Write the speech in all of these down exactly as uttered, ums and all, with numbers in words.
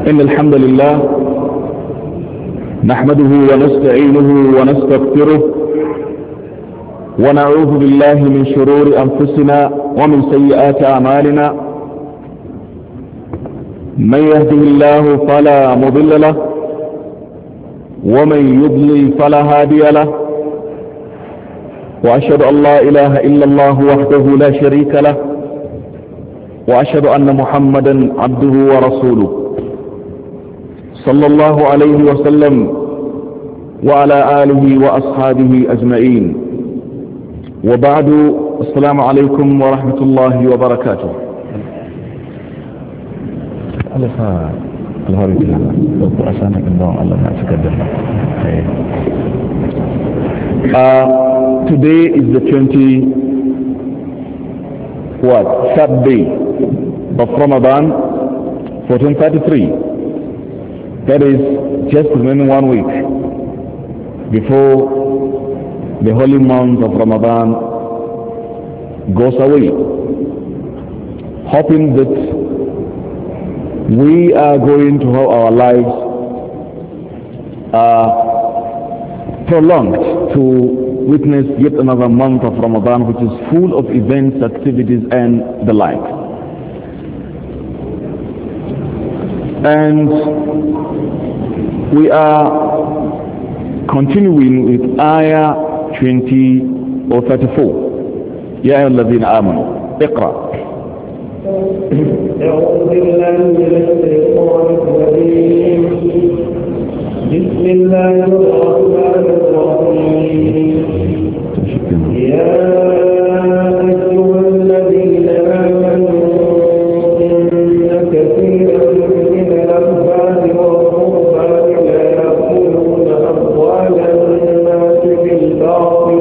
إن الحمد لله نحمده ونستعينه ونستغفره ونعوذ بالله من شرور أنفسنا ومن سيئات أعمالنا. من يهده الله فلا مضل له ومن يضلل فلا هادي له، وأشهد أن لا إله إلا الله وحده لا شريك له، وأشهد أن محمدا عبده ورسوله صلى الله عليه وسلم وعلى آله وأصحابه أجمعين. وبعد، السلام عليكم ورحمة الله وبركاته. Uh, today is the twenty what third day of Ramadan fourteen thirty-three. That is just remaining one week before the holy month of Ramadan goes away, hoping that we are going to have our lives uh, prolonged to witness yet another month of Ramadan, which is full of events, activities and the like. And we are continuing with ayah twenty or thirty-four. يا أيها الذين آمنوا اقرأ. أعوذ بالله من الشيطان الرجيم. بسم الله الرحمن الرحيم. يا أيها الذين آمنوا إن كثيرا من الأحبار والرهبان لا يأكلون أموال الناس بالباطل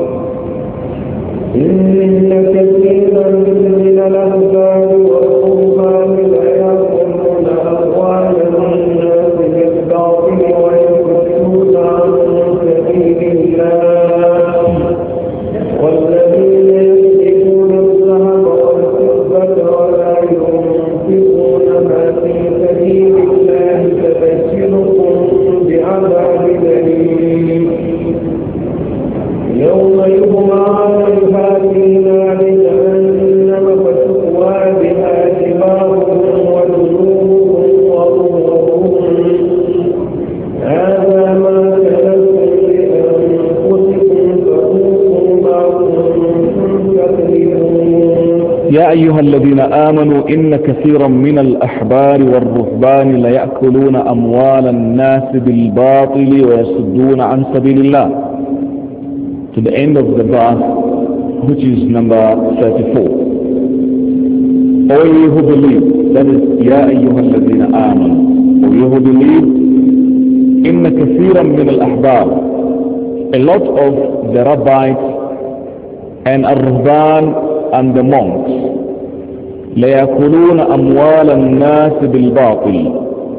إن كثيرا من الأحبار والرهبان لا يأكلون أموال الناس بالباطل ويصدون عن سبيل الله والذين يملكون الذهب والفضة ولا ينفقونها في سبيل الله فبشرهم بعذاب أليم يوم يهمى عليها في نار جهنم فتكوى بها جباههم وجنوبهم وظهورهم هذا ما كنتم لأنفسكم فذوقوا ما كنتم تكذبون. يا أيها الذين آمنوا إن كثيرا من الأحبار والرهبان ليأكلون أموال الناس بالباطل ويصدون عن سبيل الله. To the end of the verse, which is number thirty-four. O you who believe, that is, يا أيها الذين آمنوا, O you who believe, إن كثيرا من الأحبار, a lot of the rabbis and الرهبان and the monks, ليأكلون أموال الناس بالباطل,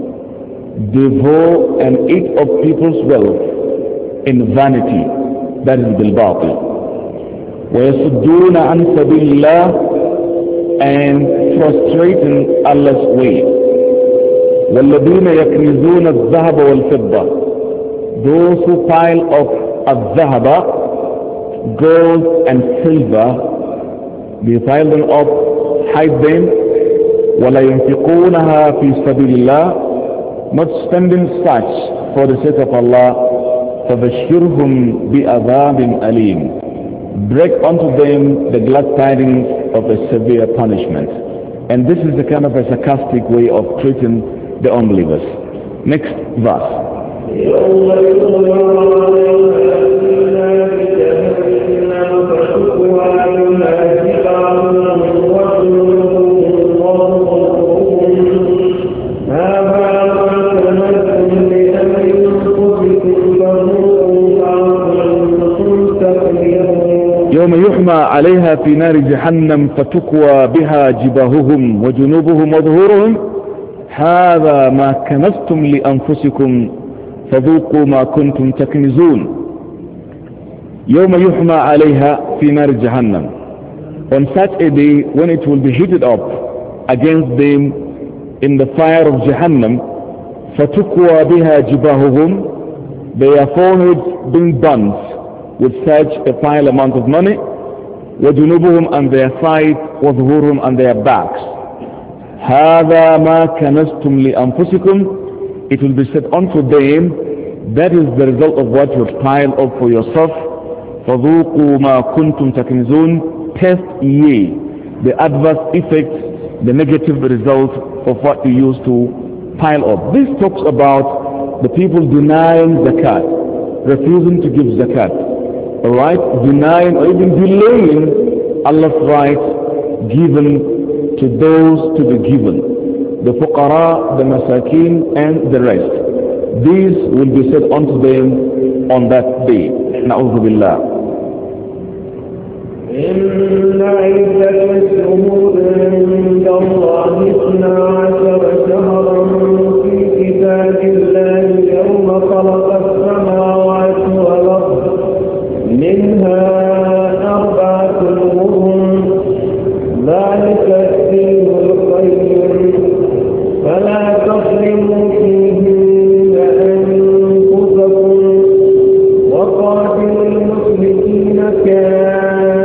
devour and eat of people's wealth in vanity, that is بالباطل. ويصدون عن سبيل الله, and frustrating Allah's way. والذين يكنزون الذهب والفضة, those who pile up الذهب, gold and silver, they pile them up, hide them. ولا ينفقونها في سبيل الله, not spending such for the sake of Allah. فبشرهم بعذاب أليم, break unto them the glad tidings of a severe punishment. And this is the kind of a sarcastic way of treating the unbelievers. Next verse. يوم يحمى عليها في نار جهنم فتكوى بها جباههم وجنوبهم وظهورهم هذا ما كنزتم لأنفسكم فذوقوا ما كنتم تكنزون. يوم يحمى عليها في نار جهنم, on such a day when it will be heated up against them in the fire of Jahannam, فَتُكْوَى بِهَا جِبَاهُهُمْ, their foreheads being burnt with such a pile amount of money, وَجُنُوبُهُمْ, and their sides, وَظُهُورُهُمْ, and their backs. هَذَا مَا كَنَزْتُمْ لِأَنفُسِكُمْ, it will be said unto them, that is the result of what you pile up for yourself. فَذُوقُوا مَا كُنْتُمْ تَكْنِزُونَ, test ye the adverse effects, the negative result of what you used to pile up. This talks about the people denying zakat, refusing to give zakat, alright, denying or even delaying Allah's right given to those to be given, the fuqara, the masakin, and the rest. These will be said unto them on that day. Na'udhu billah. إن عدة الشهور عند الله اثنا عشر شهرا في كتاب الله يوم خلق السماوات والأرض منها أربعة حرم ذلك الدين القيم فلا تظلموا فيهن أنفسكم وقاتلوا المشركين كافة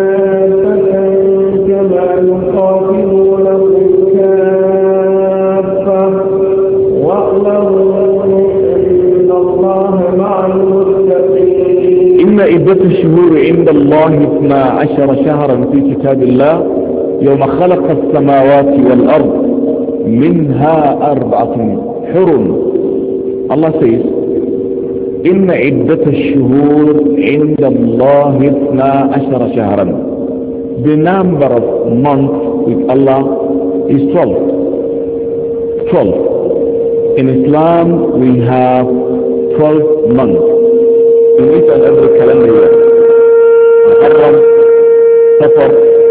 إن عدة الشهور عند الله اثنا عشر شهرا في كتاب الله يوم خلق السماوات والأرض منها أربعة حرم. Allah says إن عدة الشهور عند الله اثنا عشر شهرا. The number of months with Allah is twelve. twelve. In Islam we have twelve months in each and every calendar year. Muharram, Safar,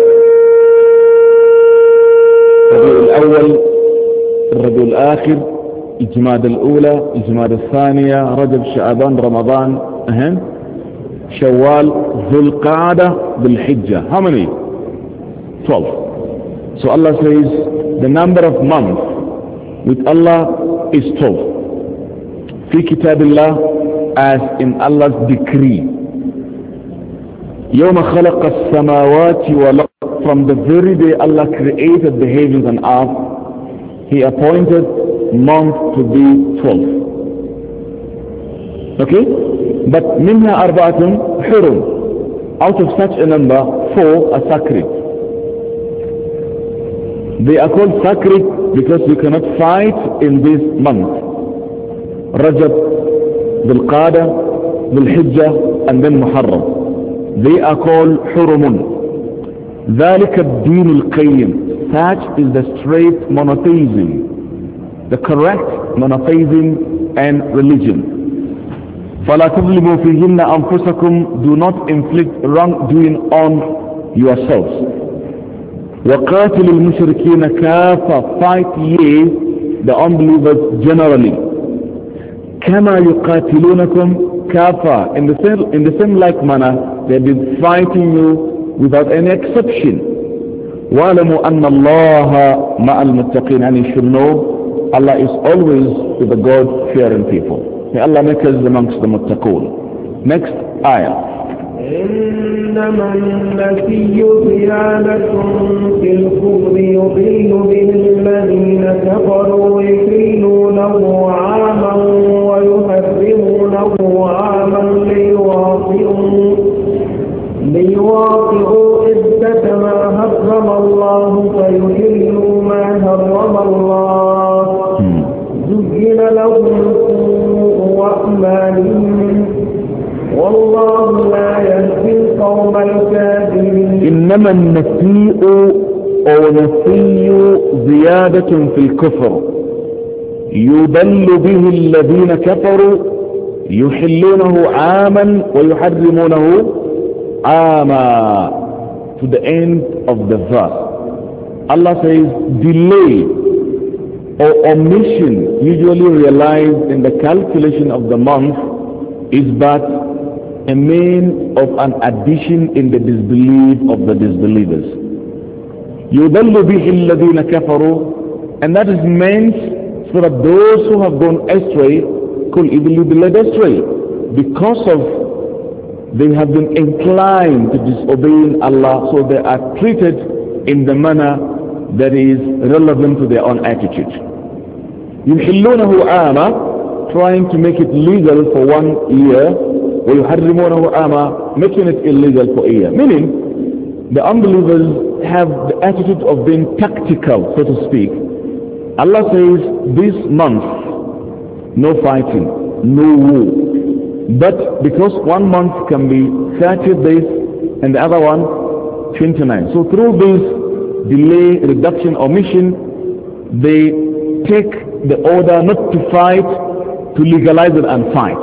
Rabi'ul Awwal, Rabi'ul Akhir, Jumada al-Ula, Jumada al-Thaniya, Rajab, Sha'aban, Ramadan, uh-huh. Shawwal, Dhul Qa'dah, Dhul Hijjah. How many? twelve. So Allah says the number of months with Allah is twelve. Fi kitabillah, as in Allah's decree. يوم خلق السماوات والأرض, from the very day Allah created the heavens and earth, He appointed months to be twelve. Okay? But منها أربعة حرم, out of such a number, four are sacred. They are called sacred because you cannot fight in this month. Rajab, Dhul Qa'dah, Dhul Hijjah, and then Muharram. They are called Hurumun. ذلك الدين القيم. Such is the straight monotheism, the correct monotheism and religion. فلا تظلموا فيهن أنفسكم, do not inflict wrongdoing on yourselves. وقاتل المشركين كافة, fight ye the unbelievers generally. كما يقاتلونكم كافة, in the same, in the same like manner they've been fighting you without any exception. وَاعْلَمُوا أَنَّ اللَّهَ مَعَ الْمُتَّقِينَ, and you should know Allah is always with the God-fearing people. May Allah make us amongst the muttaqoon. Next ayah. إنما النسي زيادة في الكفر يضل به الذين كفروا يحلونه عاما ويحرمونه عاما ليواطئوا ليواطئوا عدة ما حرم الله فيحلوا ما حرم الله زين لهم سوء أعمالهم والله لا يهدي القوم الكافرين. إنما النسيء أو نسي زيادة في الكفر يضل به الذين كفروا يحلونه عاما ويحرمونه عاما, to the end of the verse. Allah says delay or omission usually realized in the calculation of the month is but a mean of an addition in the disbelief of the disbelievers. يُضَلُّ بِهِ الَّذِينَ كَفَرُوا, And that is meant so that those who have gone astray could easily be led astray because of they have been inclined to disobeying Allah, so they are treated in the manner that is relevant to their own attitude. يُحِلُّونَهُ عَامًا, trying to make it legal for one year, وَيُحَرِّمُونَهُ عَامًا, making it illegal for a year. Meaning, the unbelievers have the attitude of being tactical, so to speak. Allah says, this month, no fighting, no war. But because one month can be thirty days and the other one twenty-nine. So through this delay, reduction, omission, they take the order not to fight, to legalize it and fight.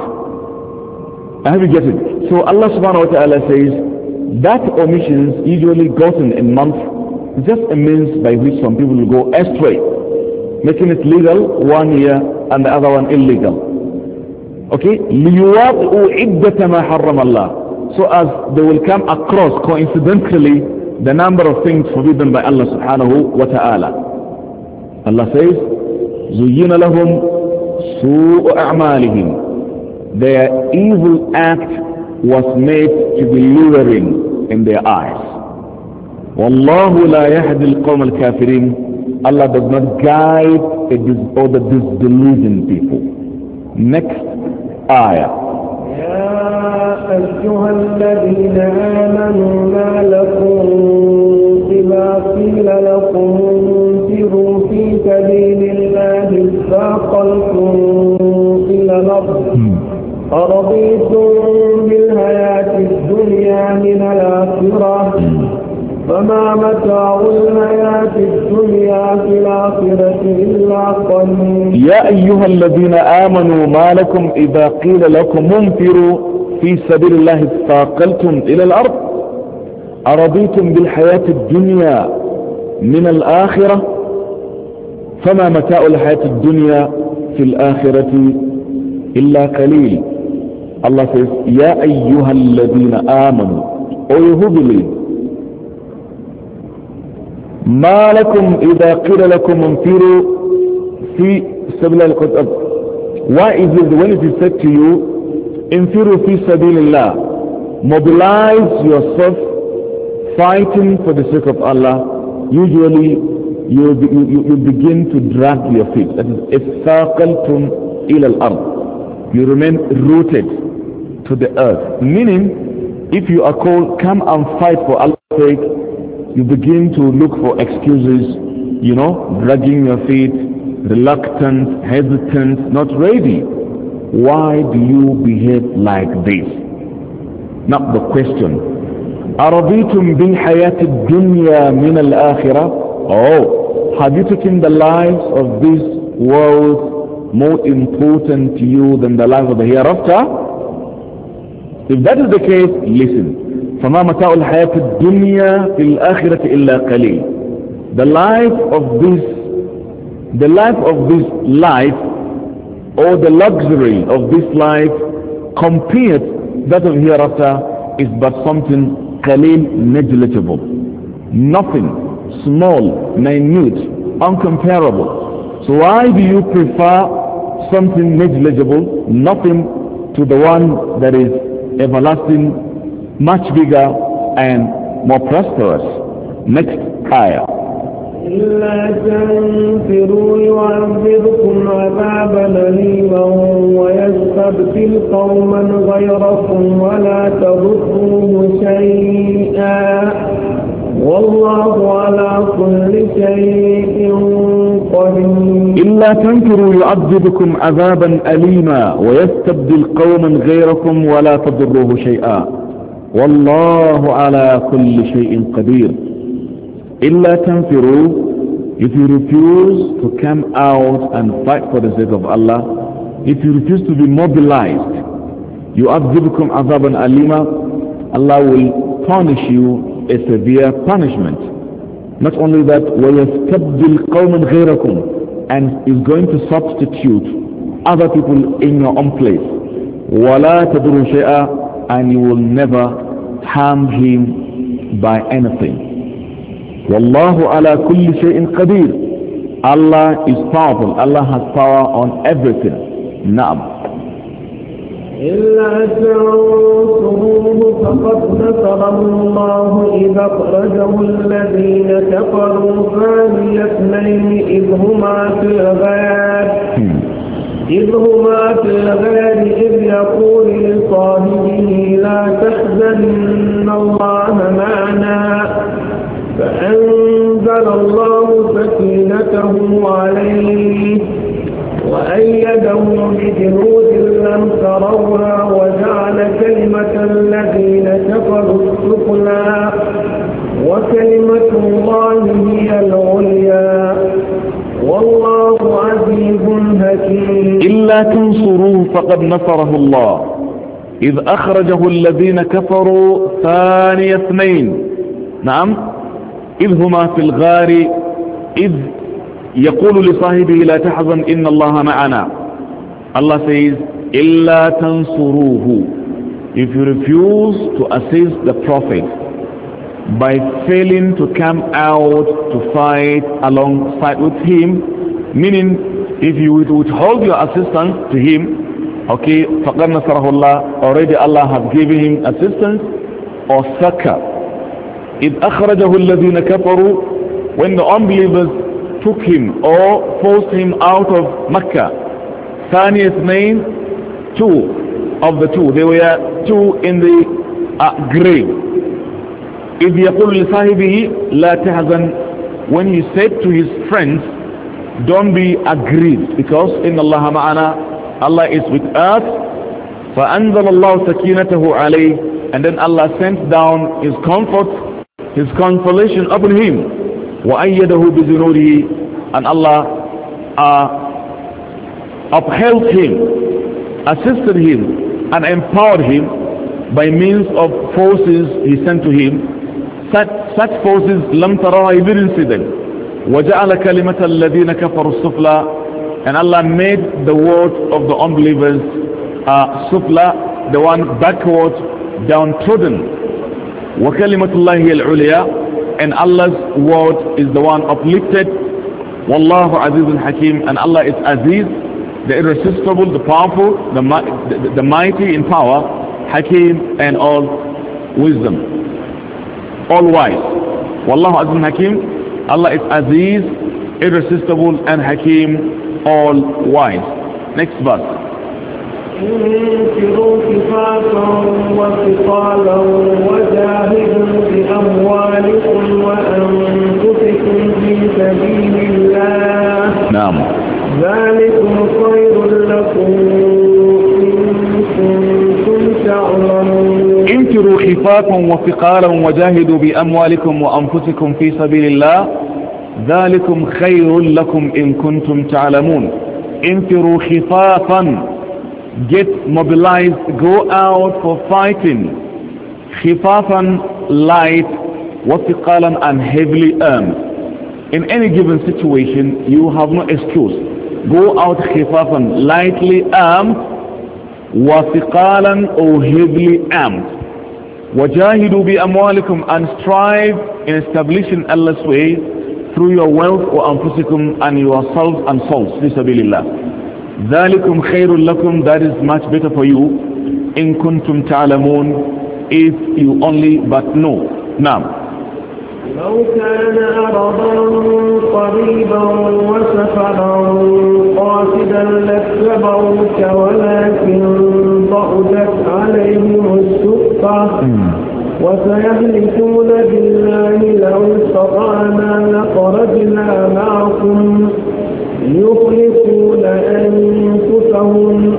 I hope you get it. So Allah subhanahu wa ta'ala says that omissions usually gotten in month is just a means by which some people will go astray, making it legal one year and the other one illegal. Okay? لِيُوَاطِئُوا عِدَّةَ مَا حَرَّمَ اللَّهِ, so as they will come across coincidentally the number of things forbidden by Allah subhanahu wa ta'ala. Allah says, زُيِّنَ لَهُمْ سُوءُ أَعْمَالِهِمْ, their evil act was made to be luring in their eyes. وَاللَّهُ لَا يَهْدِي الْقَوْمَ الْكَافِرِينَ, Allah does not guide a dis or the disillusioned people. Next ayah. يا أيها الذين آمنوا ما لكم إذا قيل لكم انفروا في سبيل الله اثاقلتم إلى الأرض أرضيتم بالحياة الدنيا من الآخرة فما متاع الحياة الدنيا في الآخرة إلا قليل. يا أيها الذين آمنوا ما لكم إذا قيل لكم انفروا في سبيل الله اثاقلتم إلى الأرض أرضيتم بالحياة الدنيا من الآخرة فما متاع الحياة الدنيا في الآخرة إلا قليل. Allah says, يا أيها الذين آمنوا, O you who believe, ما لكم إذا قيل لكم انفروا في سبيل الله. Why is it when it is said to you, انفروا في سبيل الله, mobilize yourself fighting for the sake of Allah, usually you, you, you begin to drag your feet. That is, اثاقلتم إلى الأرض, you remain rooted to the earth. Meaning, if you are called, come and fight for Allah's sake, you begin to look for excuses, you know, dragging your feet, reluctant, hesitant, not ready. Why do you behave like this? Now the question, أَرَضِيتُمْ بِالْحَيَاةِ الدُّنْيَا مِنَ الْآخِرَةِ? Oh, have you taken the lives of this world more important to you than the life of the hereafter? If that is the case, listen. فما متاع الحياة الدنيا في الآخرة إلا قليل. The life of this, the life of this life, or the luxury of this life, compared that of hereafter, is but something qalil, negligible, nothing, small, minute, uncomparable. So why do you prefer something negligible, nothing, to the one that is everlasting, much bigger and more prosperous? Next ayah. إلا تنفروا يعذبكم عذابا أليما ويستبدل قوما غيركم ولا تضروه شيئا والله على كل شيء قدير. إلا تنفروا يعذبكم عذابا أليما ويستبدل قوما غيركم ولا تضروه شيئا والله على كل شيء قدير. إلا تنفروا, if you refuse to come out and fight for the sake of Allah, if you refuse to be mobilized, يعذبكم عذابا أليما, Allah will punish you a severe punishment. Not only that, ويستبدل قوما غيركم, and is going to substitute other people in your own place. ولا تضروا شيئا, and you will never harm him by anything. Wallahu ala kulli shay'in qadir. Allah is powerful. Allah has power on everything. Naam. إلا تنصروه فقد نصره الله إذا أخرجه الذين كفروا ثاني اثنين إذ هما في الغار إذ هما في الغار إذ يقول لصاحبه لا تحزن إن الله معنا فأنزل الله سكينته عليه وأيده بجنود لم تروها وجعل كلمة الذين كفروا السفلى وكلمة الله هي العليا والله عزيز حكيم. إلا تنصروه فقد نصره الله إذ أخرجه الذين كفروا ثاني اثنين. نعم. إذ هما في الغار إذ يقول لصاحبه لا تحزن إن الله معنا. Allah says إلا تنصروه. If you refuse to assist the Prophet by failing to come out to fight alongside with him, meaning if you would withhold your assistance to him, okay, فَقَدْ نَصَرَهُ اللَّهُ, already Allah has given him assistance or succor. إِذْ أَخْرَجَهُ الَّذِينَ كَفَرُوا, when the unbelievers took him or forced him out of Mecca. ثاني اثنين, two of the two, they were two in the uh, grave. إذ يقول لصاحبه لا تحزن, when he said to his friends, don't be aggrieved, because إن الله معنا, Allah is with us. فأنزل الله سكينته عليه, and then Allah sent down his comfort, his consolation upon him. وأيده بجنوده, and Allah uh, upheld him, assisted him, and empowered him by means of forces he sent to him. Such, such forces لم ترها, he didn't see them. وجعل كلمة الذين كفروا السفلى, and Allah made the word of the unbelievers uh, sufla, the one backward, downtrodden. وكلمة الله هي العليا, and Allah's word is the one uplifted. Wallahu Azizun Hakim, and Allah is Aziz, the irresistible, the powerful, the, the, the mighty in power, Hakim, and all wisdom, all wise. Wallahu Azizun Hakim, Allah is Aziz, irresistible, and Hakim, all wise. Next verse. انفروا كفافا وثقالا وجاهدوا بأموالكم وأنفسكم في سبيل الله. نعم. ذلكم خير لكم إن كنتم تعلمون. انفروا خفافا وثقالا وجاهدوا بأموالكم وأنفسكم في سبيل الله ذلكم خير لكم إن كنتم تعلمون. انفروا خفافا, get mobilized, go out for fighting. Khifafan, light, wathiqalan, and heavily armed. In any given situation, you have no excuse. Go out khifafan, lightly armed, wathiqalan, or heavily armed. Wajahidu bi amwalikum, and strive in establishing Allah's way through your wealth or anfusikum, and yourselves and souls. Fi sabilillah. ذَلِكُمْ خَيْرٌ لَكُمْ, that is much better for you. إِن كُنْتُمْ تَعْلَمُونَ, if you only but know. Now, لو كان أرضا قريبا وسفرا قاصدا لاتبعوك ولكن بعدت عليهم الشقة وسيهلكون بالله لو استطعنا لخرجنا معكم يخلقون أنفسهم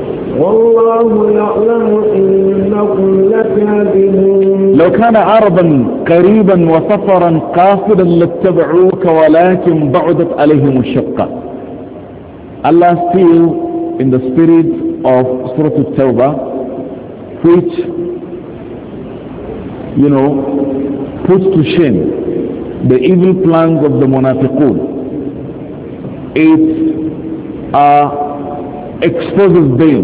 والله يعلم إنكم لكاذبون. لو كان عرضا قريبا وسفرا قاصدا لاتبعوك ولكن بعدت عليهم الشقة. Allah still in the spirit of Surah At-Tawbah, which, you know, puts to shame the evil plans of the munafiqun. It uh, exposes them.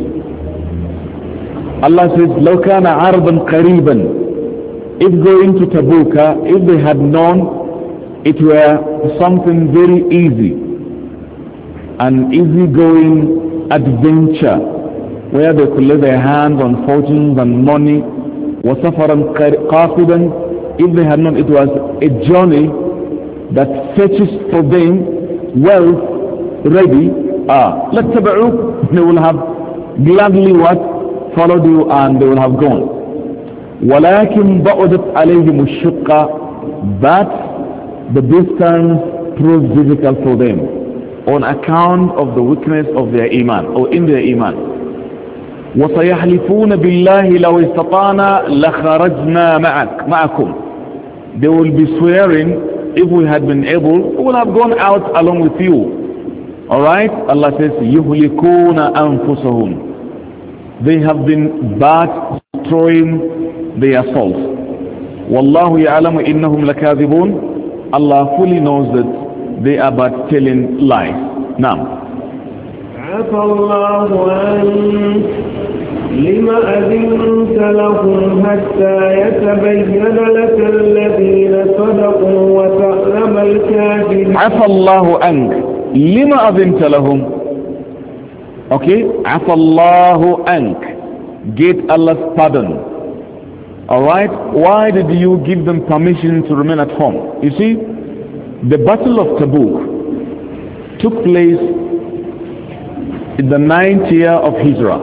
Allah says, لو كان عرضا قريبا, if going to Tabuka, if they had known it were something very easy, an easy-going adventure, where they could lay their hands on fortunes and money, وَسَفَرًا قَاصِدًا, if they had known it was a journey that fetches for them wealth ready, ah, let's تَبَعُوكَ, they will have gladly what? Followed you and they will have gone. وَلَكِنْ بَعُدَتْ عَلَيْهِمُ الشُّقَّةِ, but the distance proved difficult for them on account of the weakness of their iman, or in their iman. وَسَيَحْلِفُونَ بِاللَّهِ لَوْ اسْتَطَعْنَا لَخَرَجْنَا مَعَكْ مَعَكُمْ, they will be swearing, if we had been able, we would have gone out along with you. Alright, Allah says, يُهْلِكُونَ أَنفُسَهُمْ, they have been bad, destroying their souls. وَاللَّهُ يَعْلَمُ إِنَّهُمْ لَكَاذِبُونَ, Allah fully knows that they are but telling lies. Now, عفى الله عنك لما أذنت لهم حتى يتبين لك الذين صدقوا وتعلم الكاذبين. عفى الله عنك لما أذنت لهم. Okay, عفى الله عنك, get Allah's pardon. Alright, why did you give them permission to remain at home? You see, the Battle of Tabuk took place in the ninth year of Hijrah,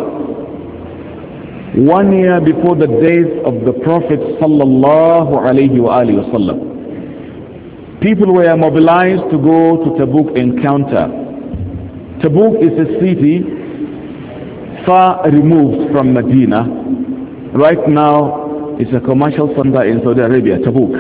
one year before the death of the Prophet sallallahu alaihi wasallam. People were mobilized to go to Tabuk encounter. Tabuk is a city far removed from Medina. Right now it's a commercial center in Saudi Arabia, Tabuk.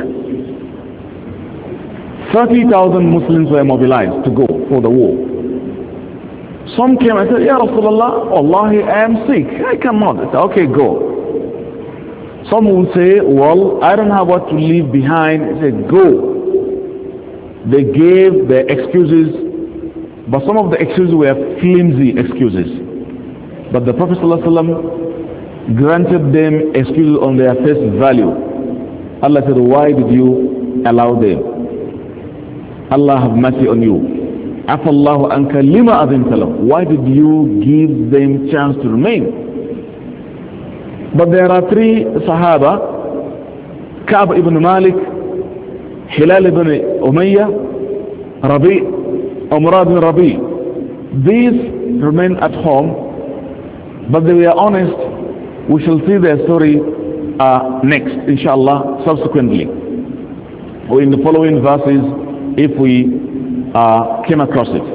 thirty thousand Muslims were mobilized to go for the war. Some came and said, Ya Rasulullah, Wallahi, I am sick, I cannot. I said, okay, go. Some will say, well, I don't have what to leave behind. I said, go. They gave their excuses, but some of the excuses were flimsy excuses. But the Prophet ﷺ granted them excuses on their face value. Allah said, why did you allow them? Allah have mercy on you. عفى الله عنك لما أذنت له, why did you give them chance to remain? But there are three Sahaba, Ka'b ibn Malik, Hilal ibn Umayyah, Rabi, Umar ibn Rabi. These remained at home, but they were honest. We shall see their story uh, next, inshallah, subsequently, or in the following verses, if we Uh, came across it.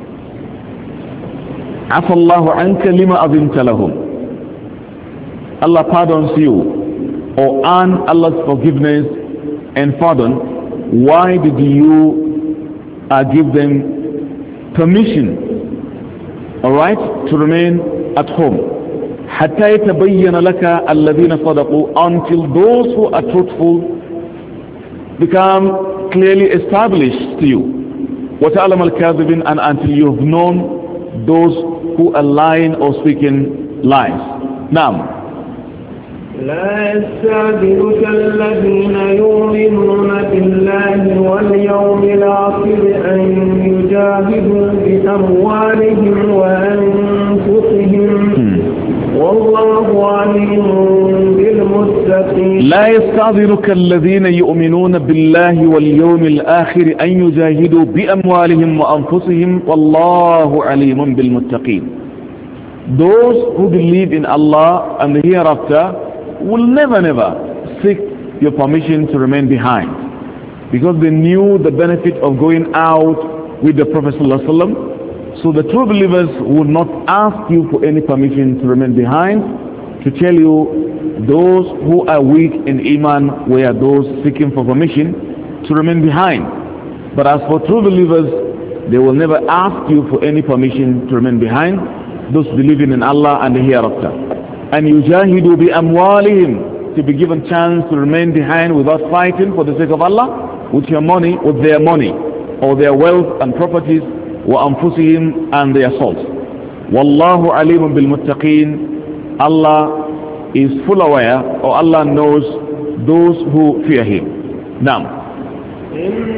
عفى الله عنك لما أذنت لهم, Allah pardons you, or earn Allah's forgiveness and pardon. Why did you uh, give them permission, alright, to remain at home? حتى يتبين لك الذين صدقوا, until those who are truthful become clearly established to you. وَتَعْلَمَ الْكَاذِبِينَ, and until you have known those who are lying or speaking lies. Now, لا يستعجلك الذين يؤمنون بالله واليوم الآخر أن يجاهدوا بأموالهم وأنفسهم والله عليم بالمتقين. لا يستعجلك الذين يؤمنون بالله واليوم الآخر أن يجاهدوا بأموالهم وأنفسهم والله عليم بالمتقين. Those who believe in Allah and the hereafter will never never seek your permission to remain behind, because they knew the benefit of going out with the Prophet ﷺ. So the true believers would not ask you for any permission to remain behind. To tell you, those who are weak in Iman were those seeking for permission to remain behind. But as for true believers, they will never ask you for any permission to remain behind, those believing in Allah and the hereafter. And yujahidu bi amwalihim, to be given chance to remain behind without fighting for the sake of Allah, with your money, with their money, or their wealth and properties, wa anfusihim, and their souls. Wallahu alimun bil muttaqin, Allah is full aware, or Allah knows those who fear Him. Now, إن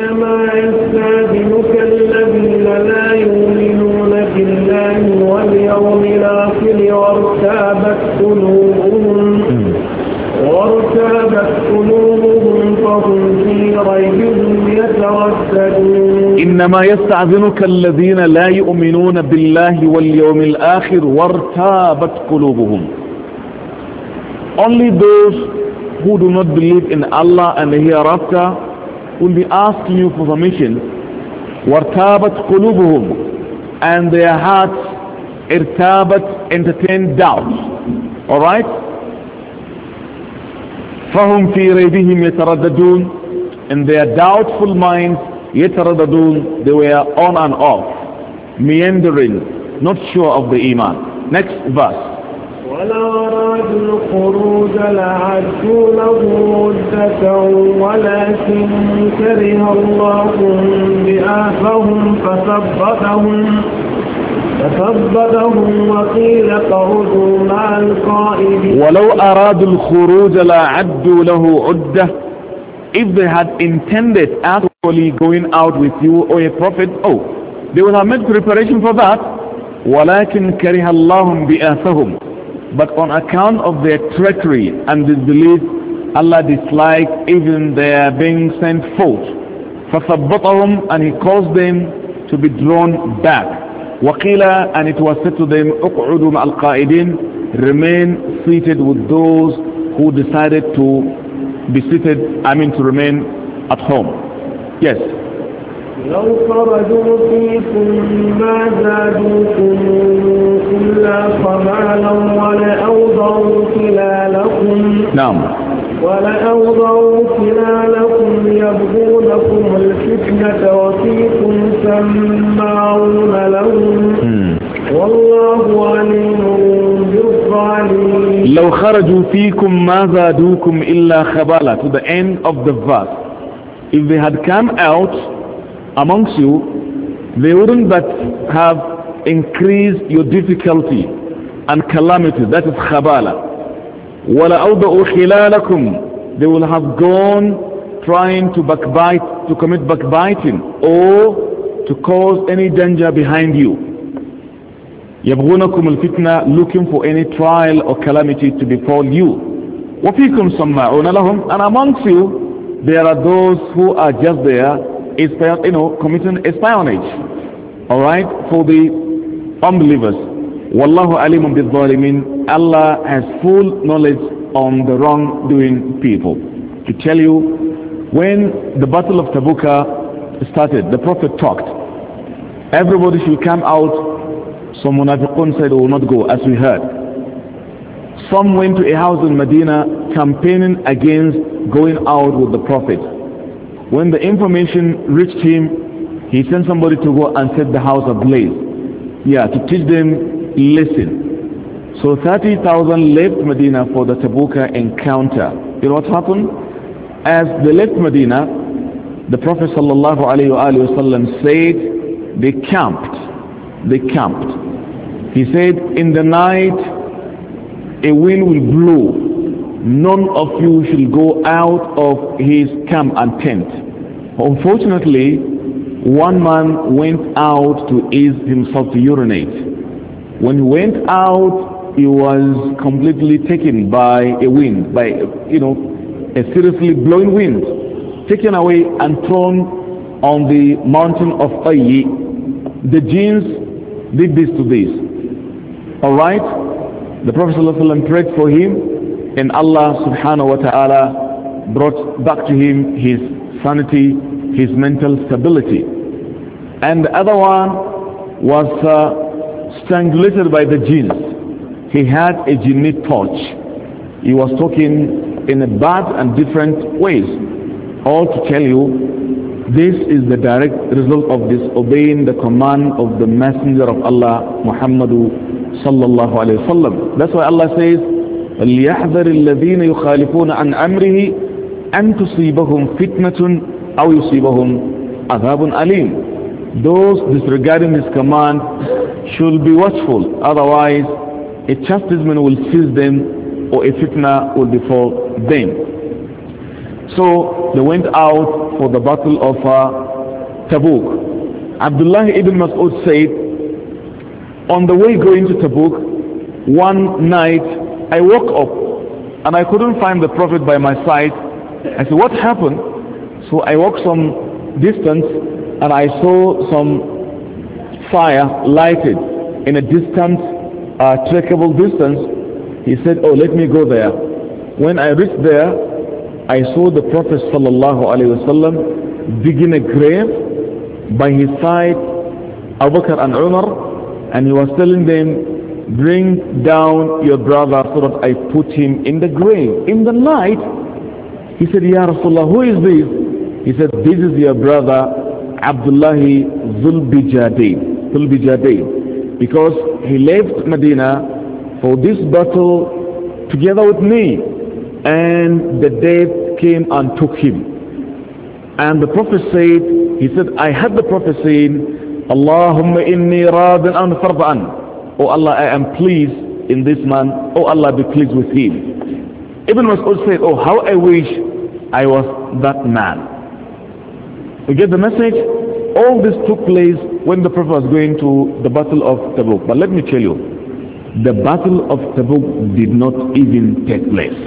إنما يستأذنك الذين لا يؤمنون بالله واليوم الآخر وارتابت قلوبهم وارتابت قلوبهم فهم في ريبهم يترددون. إنما يستأذنك الذين لا يؤمنون بالله واليوم الآخر وارتابت قلوبهم. Only those who do not believe in Allah and the hereafter will be asking you for permission. وارتابت قلوبهم, and their hearts irtabat, entertain doubts. Alright? فهم في ريبهم يترددون, in their doubtful minds يترددون, they were on and off, meandering, not sure of the iman. Next verse. ولو أرادوا الخروج لعدوا له عدة ولكن كره الله بآثهم فثبتهم فثبتهم وقيل اقعدوا مع القائدين. ولو أرادوا الخروج لعدوا له عدة, if they had intended actually going out with you or a prophet, oh, they would have made preparation for that. ولكن كره الله بآثهم, but on account of their treachery and disbelief, Allah disliked even their being sent forth. فَثَبَّطَهُمْ, and He caused them to be drawn back. وَقِيلَ, and it was said to them, اُقْعُدُوا مَعَ الْقَائِدِينَ, remain seated with those who decided to be seated, I mean to remain at home. Yes. لو خرجوا فيكم ما زادوكم إلا خبالا ولأوضعوا خلالكم. نعم. ولأوضعوا خلالكم يبغونكم الفتنة وفيكم سماعون لهم والله عليم بالظالمين. لو خرجوا فيكم ما زادوكم إلا خبالا, to the end of the verse. If they had come out amongst you, they wouldn't but have increased your difficulty and calamity. That is khabala. وَلَا أَوْضَعُوا خِلَالَكُمْ, they will have gone trying to backbite, to commit backbiting or to cause any danger behind you. يَبْغُونَكُمُ الْفِتْنَةِ, looking for any trial or calamity to befall you. وَفِيكُمْ سَمَّاعُونَ لَهُمْ, and amongst you there are those who are just there, you know, committing espionage, all right, for the unbelievers. Wallahu alimun bil-zalimin, Allah has full knowledge on the wrongdoing people. To tell you, when the battle of Tabuk started, the Prophet talked. Everybody should come out. Some munafiqun said, "We will not go," as we heard. Some went to a house in Medina campaigning against going out with the Prophet. When the information reached him, he sent somebody to go and set the house ablaze. Yeah, to teach them lesson. So thirty thousand left Medina for the Tabuka encounter. You know what happened? As they left Medina, the Prophet sallallahu alaihi wasallam said they camped. They camped. He said, in the night a wind will blow. None of you shall go out of his camp and tent. Unfortunately, one man went out to ease himself to urinate. When he went out, he was completely taken by a wind, by, you know, a seriously blowing wind, taken away and thrown on the mountain of Tayyi. The jinns did this to this. Alright? The Prophet ﷺ prayed for him, and Allah subhanahu wa ta'ala brought back to him his sanity, his mental stability. And the other one was uh, strangulated by the jinns. He had a jinni touch. He was talking in a bad and different ways. All to tell you, this is the direct result of disobeying the command of the Messenger of Allah, Muhammadu sallallahu alayhi wa sallam. That's why Allah says, فَلْيَحْذَرِ الَّذِينَ يُخَالِفُونَ عَنْ أَمْرِهِ أَنْ تُصِيبَهُمْ فِتْنَةٌ أَوْ يُصِيبَهُمْ عَذَابٌ أَلِيمٌ. Those disregarding His command should be watchful, otherwise a chastisement will seize them or a fitna will befall them. So they went out for the battle of uh, Tabuk. Abdullah ibn Mas'ud said, on the way going to Tabuk, one night I woke up and I couldn't find the Prophet by my side. I said, what happened? So I walked some distance and I saw some fire lighted in a distant, uh, trackable distance. He said, oh, let me go there. When I reached there, I saw the Prophet sallallahu alaihi wasallam digging a grave. By his side, Abu Bakr and Umar, and he was telling them, bring down your brother so that I put him in the grave. In the night, he said, Ya Rasulullah, who is this? He said, this is your brother Abdullah Zulbijadain. Zulbijadain. Because he left Medina for this battle together with me. And the death came and took him. And the Prophet said, he said, I heard the Prophet saying, Allahumma inni radin an farda'an. Oh Allah, I am pleased in this man. Oh Allah, be pleased with him. Ibn Mas'ud said, oh, how I wish I was that man. You get the message? All this took place when the Prophet was going to the battle of Tabuk. But let me tell you, the battle of Tabuk did not even take place.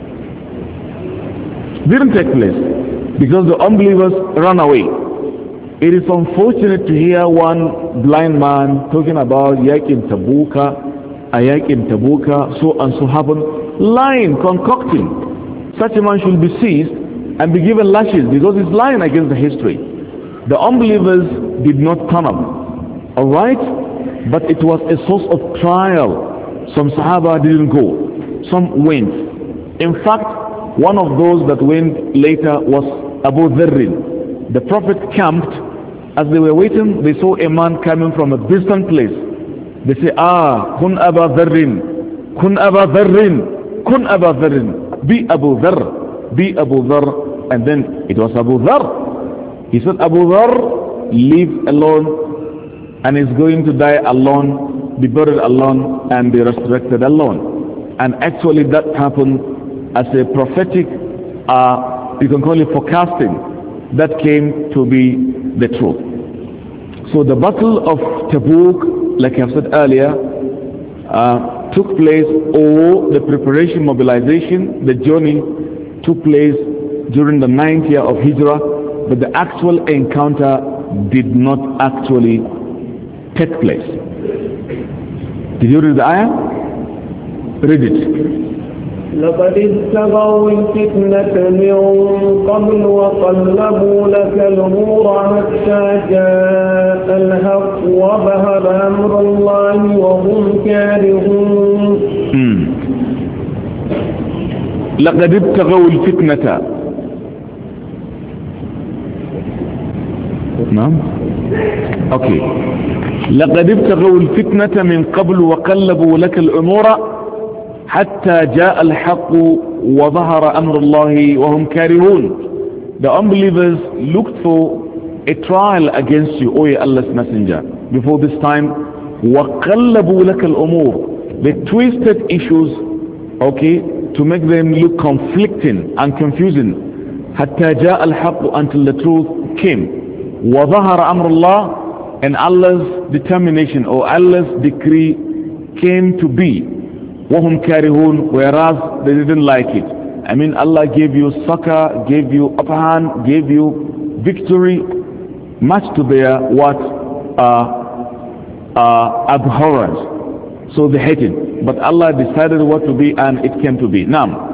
Didn't take place because the unbelievers ran away. It is unfortunate to hear one blind man talking about Yakin Tabuka, Ayakin Tabuka, so and so happened, lying, concocting. Such a man should be seized and be given lashes because he's lying against the history. The unbelievers did not turn up, alright? But it was a source of trial. Some Sahaba didn't go, some went. In fact, one of those that went later was Abu Dharr. The Prophet camped. As they were waiting, they saw a man coming from a distant place. They say, ah, kun Abu Dharr, kun Abu Dharr, kun Abu Dharr, be Abu Dharr, be Abu Dharr. And then it was Abu Dharr. He said, Abu Dharr, live alone and is going to die alone, be buried alone, and be resurrected alone. And actually that happened as a prophetic, uh, you can call it forecasting, that came to be the truth. So the battle of Tabuk, like I've said earlier, uh, took place, or the preparation, mobilization, the journey took place during the ninth year of Hijrah, but the actual encounter did not actually take place. Did you read the ayah? Read it. لقد ابتغوا الفتنة من قبل وقلبوا لك الأمور حتى جاء الحق وظهر أمر الله وهم كارهون. لقد ابتغوا الفتنة. نعم. أوكي. لقد ابتغوا الفتنة من قبل وقلبوا لك الأمور حتى جاء الحق وظهر أمر الله وهم كارهون. The unbelievers looked for a trial against you, O Allah's messenger, before this time. وَقَلَّبُوا لَكَ الْأُمُورِ. They twisted issues, okay, to make them look conflicting and confusing. حتى جاء الحق, until the truth came. وَظَهَرَ أَمْرُ اللَّهِ, and Allah's determination or Allah's decree came to be. وَهُمْ كَارِهُونَ, whereas they didn't like it. I mean, Allah gave you succor, gave you upper hand, gave you victory, much to their what uh, uh, abhorrence. So they hated. But Allah decided what to be, and it came to be. Now,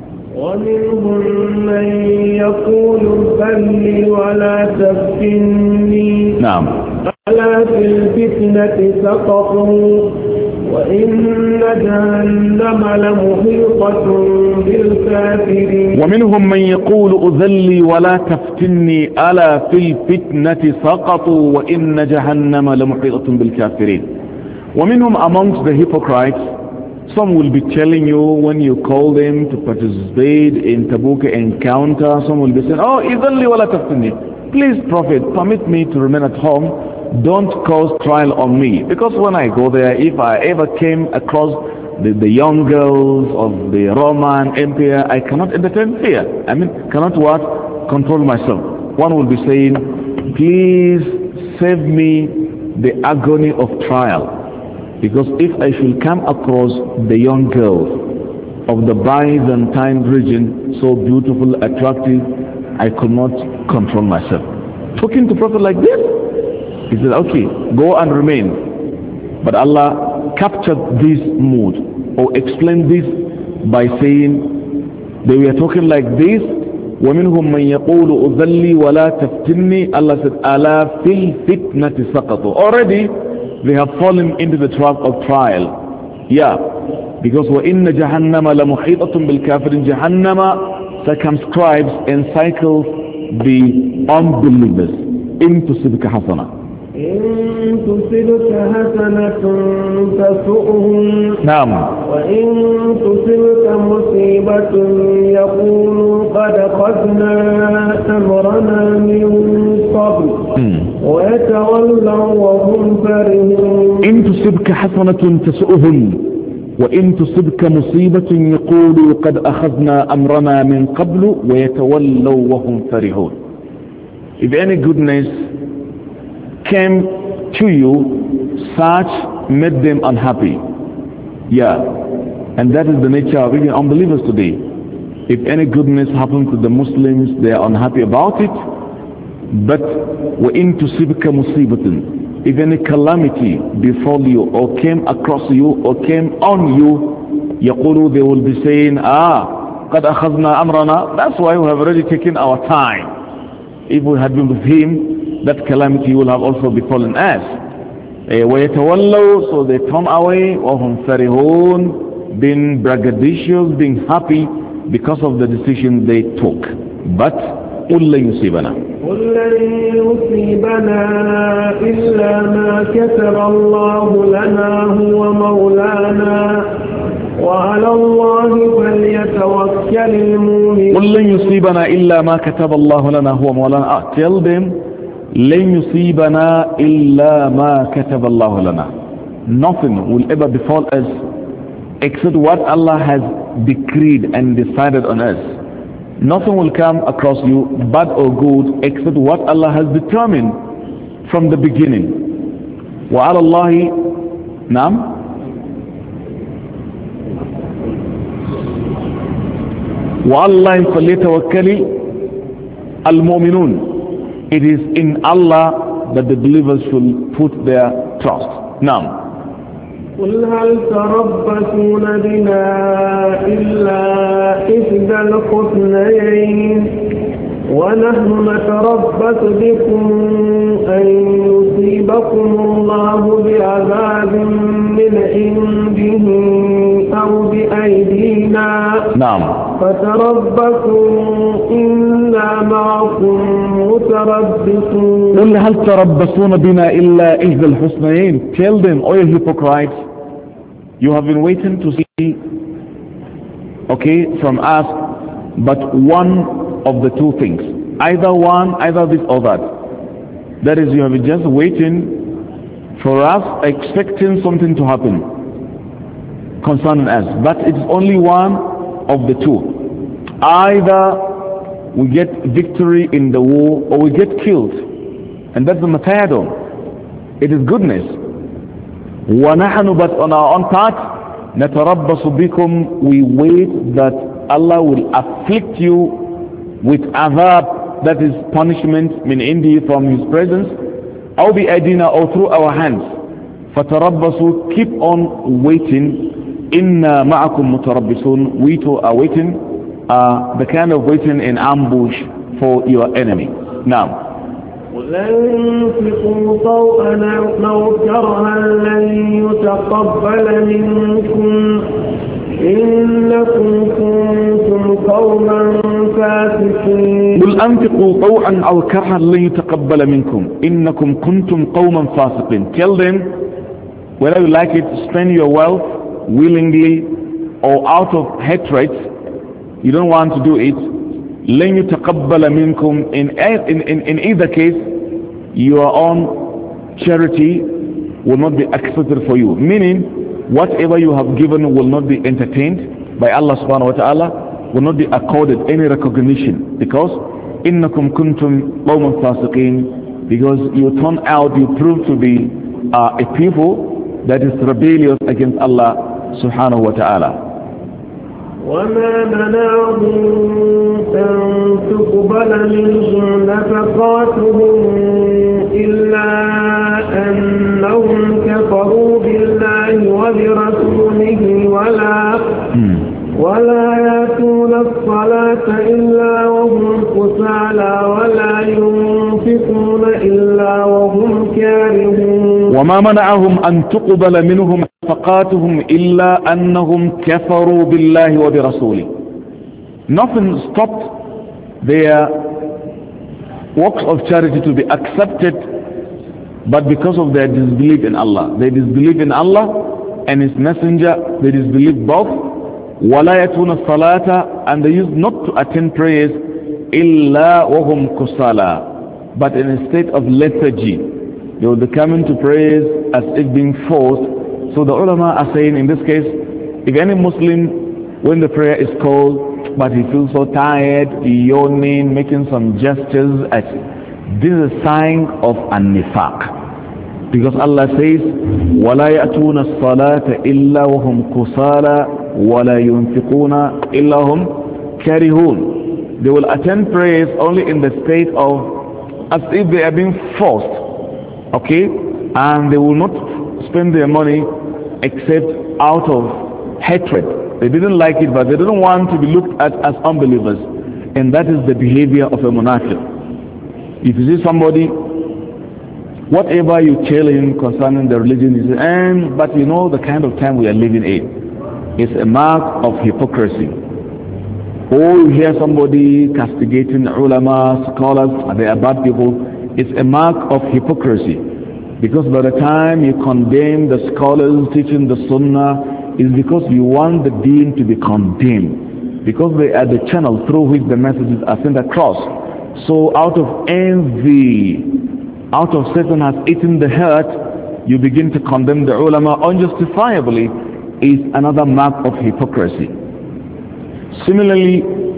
ومنهم من يقول ذلي ولا تفتني. نعم. ألا في الفتنة سقطوا وإن جهنم لمحيطة بالكافرين. ومنهم من يقول أذلي ولا تفتني ألا في الفتنة سقطوا وإن جهنم لمحيطة بالكافرين. ومنهم, amongst the hypocrites, some will be telling you when you call them to participate in Tabuk encounter, some will be saying, oh, إذلي ولا تفتني. Please, Prophet, permit me to remain at home. Don't cause trial on me, because when I go there, if I ever came across the, the young girls of the Roman Empire, I cannot entertain fear. I mean, cannot what? Control myself. one will be saying, please save me the agony of trial. Because if I should come across the young girls of the Byzantine region, so beautiful, attractive, I could not control myself. Talking to Prophet like this, he said, okay, go and remain. But Allah captured this mood or explained this by saying, they were talking like this, وَمِنْهُمْ مَنْ يَقُولُ أُذَلِّي وَلَا تَفْتِنِّي. Allah said, أَلَا فِي الْفِتْنَةِ سَقَطُوا. Already, they have fallen into the trap of trial. Yeah, because وَإِنَّ جَهَنَّمَ لَمُحِيطَةٌ بِالْكَافِرِينَ. Jahannama circumscribes and cycles the unbelievers. إِن تُصِبْكَ حَسَنَةٌ. إن تصبك حسنة تسؤهم نعم. وإن تصبك مصيبة يقولوا قد أخذنا أمرنا من قبل ويتولوا وهم فرحون. إن تصبك حسنة تسؤهم وإن تصبك مصيبة يقولوا قد أخذنا أمرنا من قبل ويتولوا وهم فرحون. If any goodness came to you, such made them unhappy. Yeah, and that is the nature of even unbelievers today. If any goodness happened to the Muslims, they are unhappy about it. But وَإِن تُصِبْكَ مُصِيبَةٌ, if any calamity befall you or came across you or came on you, يقولوا, they will be saying, ah, قَدْ أَخَذْنَا أَمْرَنَا, that's why we have already taken our time. If we had been with him, that calamity will have also befallen us. وَيَتَوَلَّوْا, so they turn away, وَهُمْ فَرِحُونَ, being braggadocious, being happy because of the decision they took. But قُلْ لَن يُصِيبَنَا قُلْ لَن يُصِيبَنَا إِلَّا مَا كَتَبَ اللَّهُ لَنَا هُوَ مَوْلَانَا وَعَلَى اللَّهِ فَلْيَتَوَكَّلِ الْمُؤْمِنُونَ. قُلْ لَن يُصِيبَنَا إِلَّا مَا كَتَبَ اللَّهُ لَنَا هُوَ مَوْلَانَا. Ah, tell them, لن يصيبنا إلا ما كتب الله لنا. Nothing will ever befall us except what Allah has decreed and decided on us. Nothing will come across you, bad or good, except what Allah has determined from the beginning. وعلى الله نعم وعلى الله فليتوكل المؤمنون. It is in Allah that the believers should put their trust. Now, قل هل تربصون بنا إلا إحدى الحسنيين ونحن نتربص بكم أن يصيبكم الله بعذاب من عنده أو بأيدينا. نعم. فتربصوا إنا معكم متربصون. قل هل تربصون بنا إلا إحدى الحسنيين. Tell them, O you hypocrites, you have been waiting to see, okay, from us, but one of the two things, either one, either this or that. That is, you have been just waiting for us, expecting something to happen concerning us, but it's only one of the two. Either we get victory in the war or we get killed, and that's the matayadon. It is goodness. وَنَحَنُ, but on our own part, نَتَرَبَّصُ بِكُمْ, we wait that Allah will afflict you with azab, that is punishment, min indi, from his presence, أو بأيدينا, or through our hands. فَتَرَبَّصُوا, keep on waiting. إِنَّا مَعَكُمْ مُتَرَبِّصُونَ, we too are waiting, uh, the kind of waiting in ambush for your enemy. Now, لن ينفقوا طوءا أو كرها لن يتقبل منكم إنكم كنتم قوما فاسقين. قل أنفقوا طوعا أو كرها لن يتقبل منكم إنكم كنتم قوما فاسقين. Tell them, whether you like it, spend your wealth willingly or out of hatred, you don't want to do it. لن يتقبل منكم, in, in, in, in either case, your own charity will not be accepted for you. Meaning, whatever you have given will not be entertained by Allah subhanahu wa ta'ala, will not be accorded any recognition, because إنكم كنتم قوما فاسقين, because you turn out, you prove to be uh, a people that is rebellious against Allah subhanahu wa ta'ala. وما منعهم أن تقبل منهم نفقاتهم إلا أنهم كفروا بالله وبرسوله ولا ولا يأتون الصلاة إلا وهم كسالى ولا ينفقون إلا وهم كارهون. وما منعهم أن تقبل منهم نفقاتهم إلا أنهم كفروا بالله وبرسوله. Nothing stopped their works of charity to be accepted, but because of their disbelief in Allah. They disbelieve in Allah and His Messenger. They disbelieve both. وَلَا يَتُونَ الصَّلَاةَ, and they used not to attend prayers إِلَّا وَهُمْ كُسَالَى, but in a state of lethargy. They will be coming to prayers as if being forced. So the ulama are saying in this case, if any Muslim, when the prayer is called, but he feels so tired, yawning, making some gestures, this is a sign of an-nifaq. Because Allah says, وَلَا يَأْتُونَ الصَّلَاةَ إِلَّا وَهُمْ كُسَالَى وَلَا يُنْفِقُونَ إِلَّا هُمْ كَارِهُونَ. They will attend prayers only in the state of as if they are being forced, okay? And they will not spend their money except out of hatred. They didn't like it, but they didn't want to be looked at as unbelievers. And that is the behavior of a munafiq. If you see somebody, whatever you tell him concerning the religion, he says, and but you know the kind of time we are living in, it's a mark of hypocrisy. Or you hear somebody castigating ulama, scholars, they are bad people, it's a mark of hypocrisy. Because by the time you condemn the scholars teaching the sunnah, it's because you want the deen to be condemned. Because they are the channel through which the messages are sent across. So out of envy, out of Satan has eaten the heart, you begin to condemn the ulama unjustifiably, is another mark of hypocrisy. Similarly,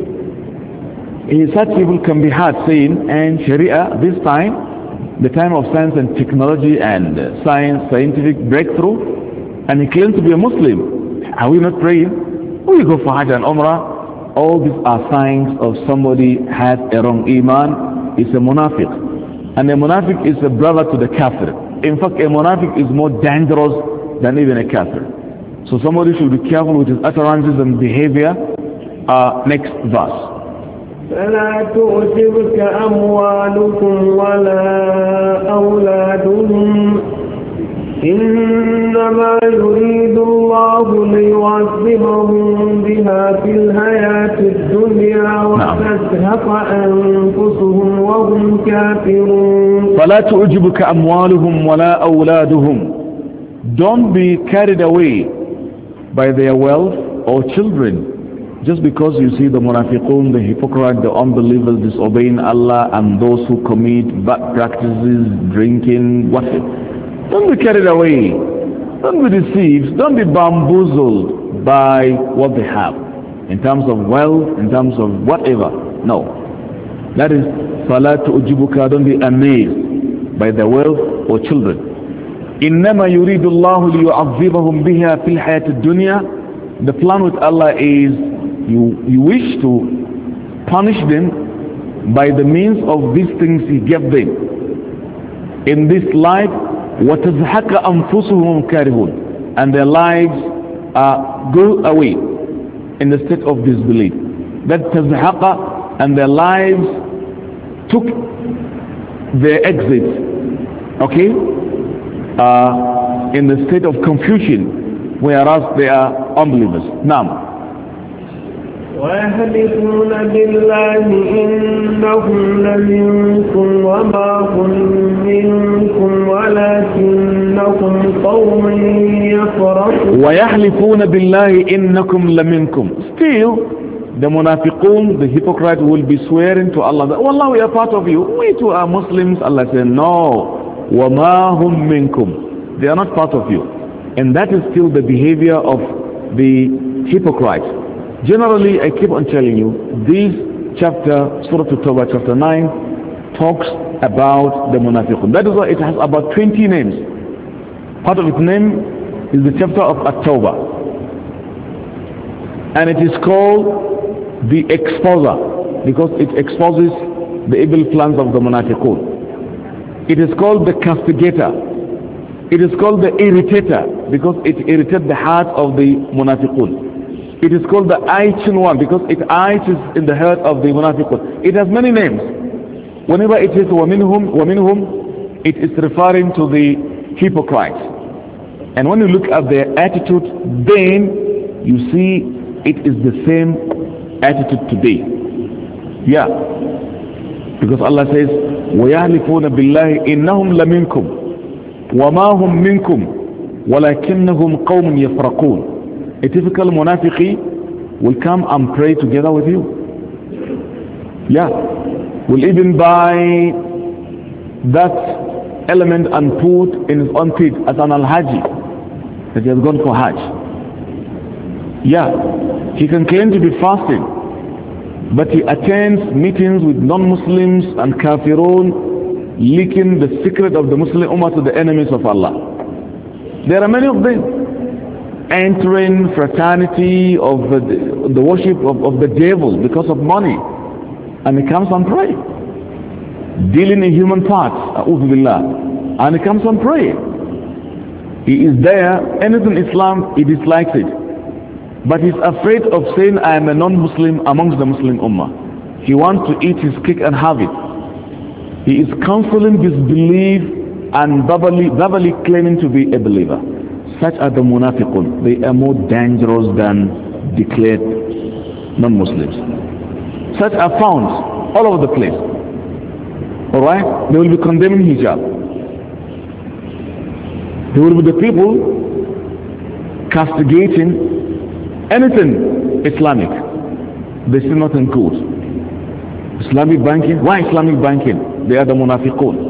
such people can be heard saying, and Sharia, this time, the time of science and technology and science, scientific breakthrough, and he claims to be a Muslim. Are we not praying? We go for Hajj and Umrah. All these are signs of somebody has a wrong iman, is a munafiq. And a munafiq is a brother to the kafir. In fact, a munafiq is more dangerous than even a kafir. So somebody should be careful with his utterances and behavior. Uh, next verse. فلا تعجبك أموالكم ولا أولادهم إنما يريد الله ليعذبهم بها في الحياة الدنيا وتزهق أنفسهم وهم كافرون. فلا تعجبك أموالهم ولا أولادهم. Don't be carried away by their wealth or children, just because you see the munafiqun, the hypocrite, the unbelievers disobeying Allah, and those who commit bad practices, drinking, whatever. Don't be carried away. Don't be deceived. Don't be bamboozled by what they have in terms of wealth, in terms of whatever. No. That is, فَلَا تُؤْجِبُكَ. Don't be amazed by their wealth or children. إِنَّمَا يُرِيدُ اللَّهُ لِيُعَذِّبَهُمْ بِهَا فِي الْحَيَاةِ الدُّنْيَا. The plan with Allah is you, you wish to punish them by the means of these things He gave them in this life. وَتَزْحَكَ أَنفُسُهُمْ كَارِهُونَ. And their lives uh, go away in the state of disbelief. That تَزْحَقَ, and their lives took their exit, okay, uh, in the state of confusion, whereas they are unbelievers. Now, ويحلفون بالله إنهم لمنكم وما هم منكم ولكنكم قوم يفرقون. ويحلفون بالله إنكم لمنكم. Still, the munafiqun, the hypocrite, will be swearing to Allah that, Wallah, we are part of you. We too are Muslims. Allah said, no. وَمَا هُمْ مِنْكُمْ. They are not part of you. And that is still the behavior of the hypocrite. Generally, I keep on telling you, these chapter, Surah At-Tawbah chapter nine, talks about the munafiqun. That is why it has about twenty names. Part of its name is the chapter of At-Tawbah. And it is called the exposer because it exposes the evil plans of the munafiqun. It is called the castigator. It is called the irritator because it irritates the heart of the munafiqun. It is called the itching one because it itches in the heart of the munafiqun. It has many names. Whenever it is وَمِنْهُمْ وَمِنْهُمْ, it is referring to the hypocrites. And when you look at their attitude, then you see it is the same attitude today. Yeah. Because Allah says, وَيَحْلِفُونَ بِاللَّهِ إِنَّهُمْ لَمِنْكُمْ وَمَا هُمْ مِنْكُمْ وَلَكِنَّهُمْ قَوْمٌ يَفْرَقُونَ. A typical munafiqi will come and pray together with you. Yeah. Will even buy that element and put in his own pit as an al-haji that he has gone for hajj. Yeah. He can claim to be fasting, but he attends meetings with non-Muslims and kafirun, leaking the secret of the Muslim Ummah to the enemies of Allah. There are many of them entering fraternity of the, the worship of, of the devil because of money, and he comes and pray, dealing in human parts, and he comes and pray. He is there, anything Islam, he dislikes it, but he's afraid of saying I am a non-Muslim amongst the Muslim Ummah. He wants to eat his cake and have it. He is counseling disbelief and verbally, verbally claiming to be a believer. Such are the munafiqun. They are more dangerous than declared non-Muslims. Such are found all over the place. Alright? They will be condemning hijab. They will be the people castigating anything Islamic. They see nothing good. Islamic banking? Why Islamic banking? They are the munafiqun.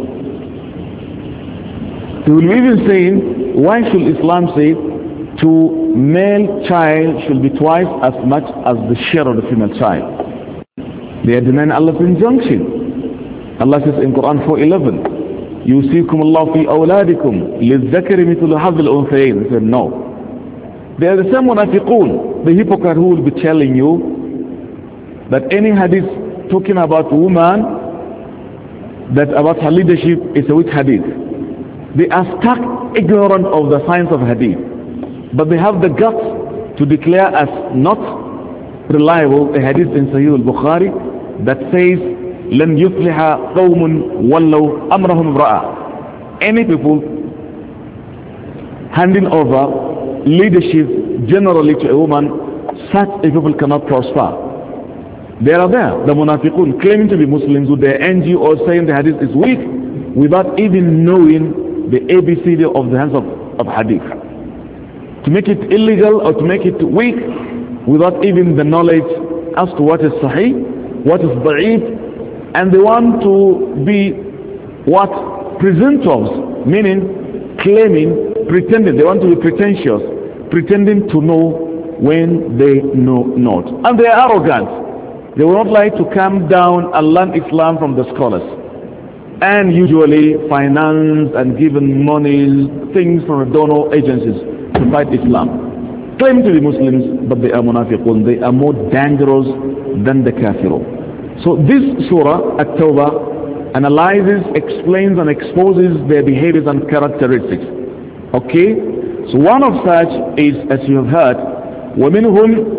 They will be even saying, why should Islam say to male child should be twice as much as the share of the female child? They are denying Allah's injunction. Allah says in Quran four eleven, يُوصِيكُمُ اللَّهُ فِي أَوْلَادِكُمْ لِلذَّكَرِ مِثْلُ حَظِّ الْأُنْثَيَيْنِ. They said no. They are the same munafiqun, the hypocrite who will be telling you that any hadith talking about woman, that about her leadership is a weak hadith. They are stuck ignorant of the science of hadith, but they have the guts to declare as not reliable a hadith in Sahih al-Bukhari that says لن يفلح قوم ولوا أمرهم امرأة. Any people handing over leadership generally to a woman, such a people cannot prosper. They are there, the munafiqun, claiming to be Muslims with their N G O saying the hadith is weak without even knowing the A B C D of the hands of, of hadith. To make it illegal or to make it weak without even the knowledge as to what is sahih, what is da'if, and they want to be what? Presenters, meaning claiming, pretending, they want to be pretentious, pretending to know when they know not. And they are arrogant. They will not like to come down and learn Islam from the scholars, and usually finance and given money, things from the donor agencies to fight Islam. Claim to be Muslims, but they are munafiqun. They are more dangerous than the kafirun. So this surah, At-Tawbah, analyzes, explains and exposes their behaviors and characteristics. Okay? So one of such is, as you have heard, وَمِنْهُمْ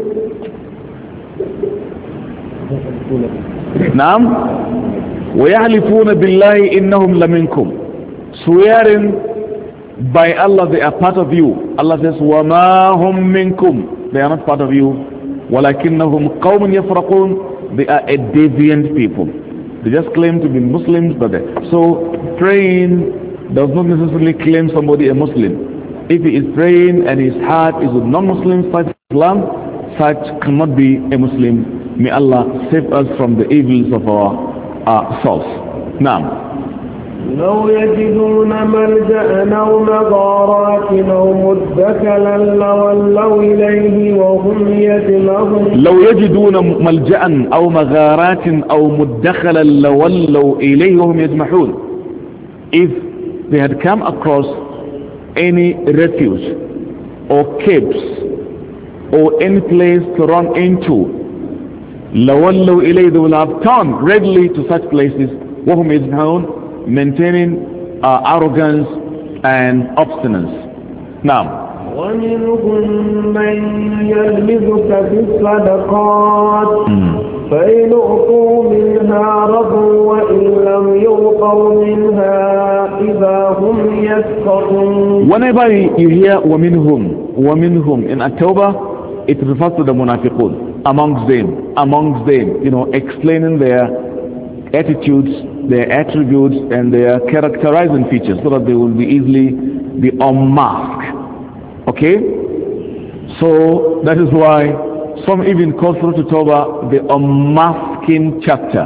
نعم وَيَحْلِفُونَ بِاللَّهِ إِنَّهُمْ لَمِنْكُمْ. Swearing by Allah they are part of you. Allah says وَمَا هُمْ مِنْكُمْ. They are not part of you. وَلَكِنَّهُمْ قَوْمٌ يَفْرَقُونَ. They are a deviant people. They just claim to be Muslims, but they, so praying does not necessarily claim somebody a Muslim. If he is praying and his heart is with non-Muslims, such Islam, such cannot be a Muslim. May Allah save us from the evils of our, our souls. Now, لو يجدون ملجأ أو مغارات أو مدخلا لولوا إليه وهم يجمعون لو يجدون ملجأ أو مغارات أو مدخلا لولوا إليه وهم يجمحون. If they had come across any refuge or caves or any place to run into, لولوا إليه, they will have turned readily to such places وهم يجمحون, maintaining uh, arrogance and obstinance. Now, ومنهم من يلمزك في الصدقات فإن أعطوا منها رضوا وإن لم يعطوا منها إذا هم يسخطون. Whenever you hear ومنهم ومنهم in At-Tawbah, it refers to the munafiqun, amongst them, amongst them, you know, explaining their attitudes, their attributes, and their characterizing features, so that they will be easily be unmasked. Okay? So that is why some even call Surah At-Tawbah the unmasking chapter,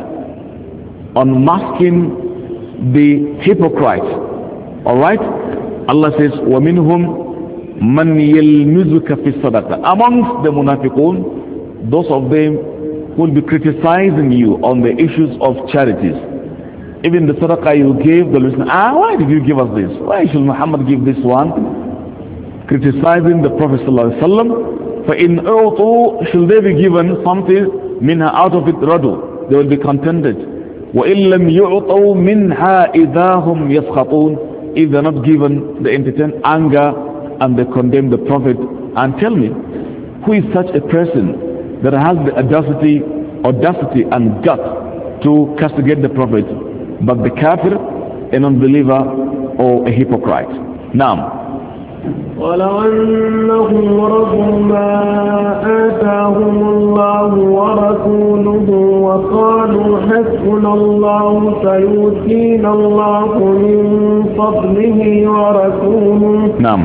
unmasking the hypocrites. All right? Allah says, وَمِنْهُمْ مَنْ يَلْمِزُكَ فِي الصَّدَقَةِ. Amongst the munafiqun, those of them who will be criticizing you on the issues of charities. Even the sadaqah you gave, they'll listen, ah, why did you give us this? Why should Muhammad give this one? Criticizing the Prophet ﷺ. فَإِنْ أُعْطُوا, should they be given something, minha, out of it, radu, they will be contented. وَإِنْ لَمْ يُعْطَوْا مِنْهَا إِذَا هُمْ يَسْخَطُونَ. If they're not given, they entertain anger and they condemn the Prophet. And tell me, who is such a person that has the audacity, audacity and gut to castigate the Prophet, but the kafir, an unbeliever, or a hypocrite? Now, ولو أنهم رضوا ما آتاهم الله ورسوله وقالوا حسبنا الله سيؤتينا الله من فضله ورسوله نعم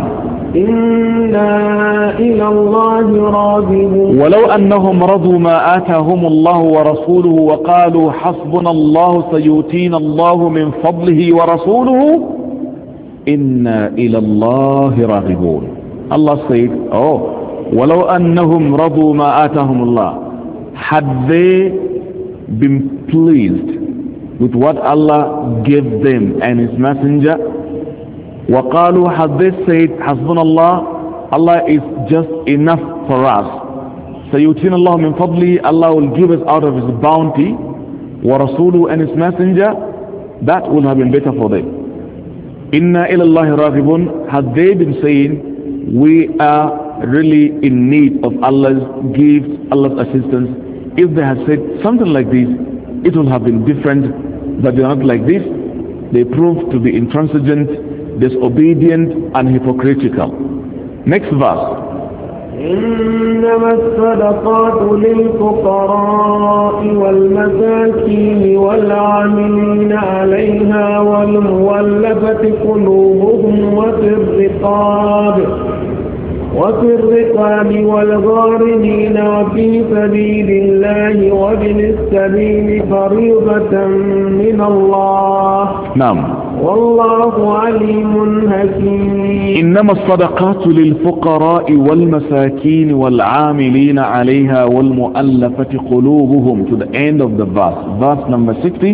إنا إلى الله راغبون. ولو أنهم رضوا ما آتاهم الله ورسوله وقالوا حسبنا الله سيؤتينا الله من فضله ورسوله إنا إلى الله راغبون. Allah said, oh, ولو أنهم رضوا ما آتاهم الله, had they been pleased with what Allah gave them and His Messenger, وقالوا, had they said حسبنا الله, Allah is just enough for us, سيؤتينا الله من فضله, Allah will give us out of His bounty, ورسوله and His Messenger, that would have been better for them. Inna ilallahi raghibun, had they been saying, we are really in need of Allah's gifts, Allah's assistance, if they had said something like this, it would have been different, but they are not like this. They proved to be intransigent, disobedient, and hypocritical. Next verse. إنما الصدقات للفقراء والمساكين والعاملين عليها والمولفة قلوبهم وفي الرقاب وفي الرقاب والغارمين وفي سبيل الله وابن السبيل فريضة من الله. نعم. والله عليم حكيم. إنما الصدقات للفقراء والمساكين والعاملين عليها والمؤلفة قلوبهم, to the end of the verse, verse number sixty.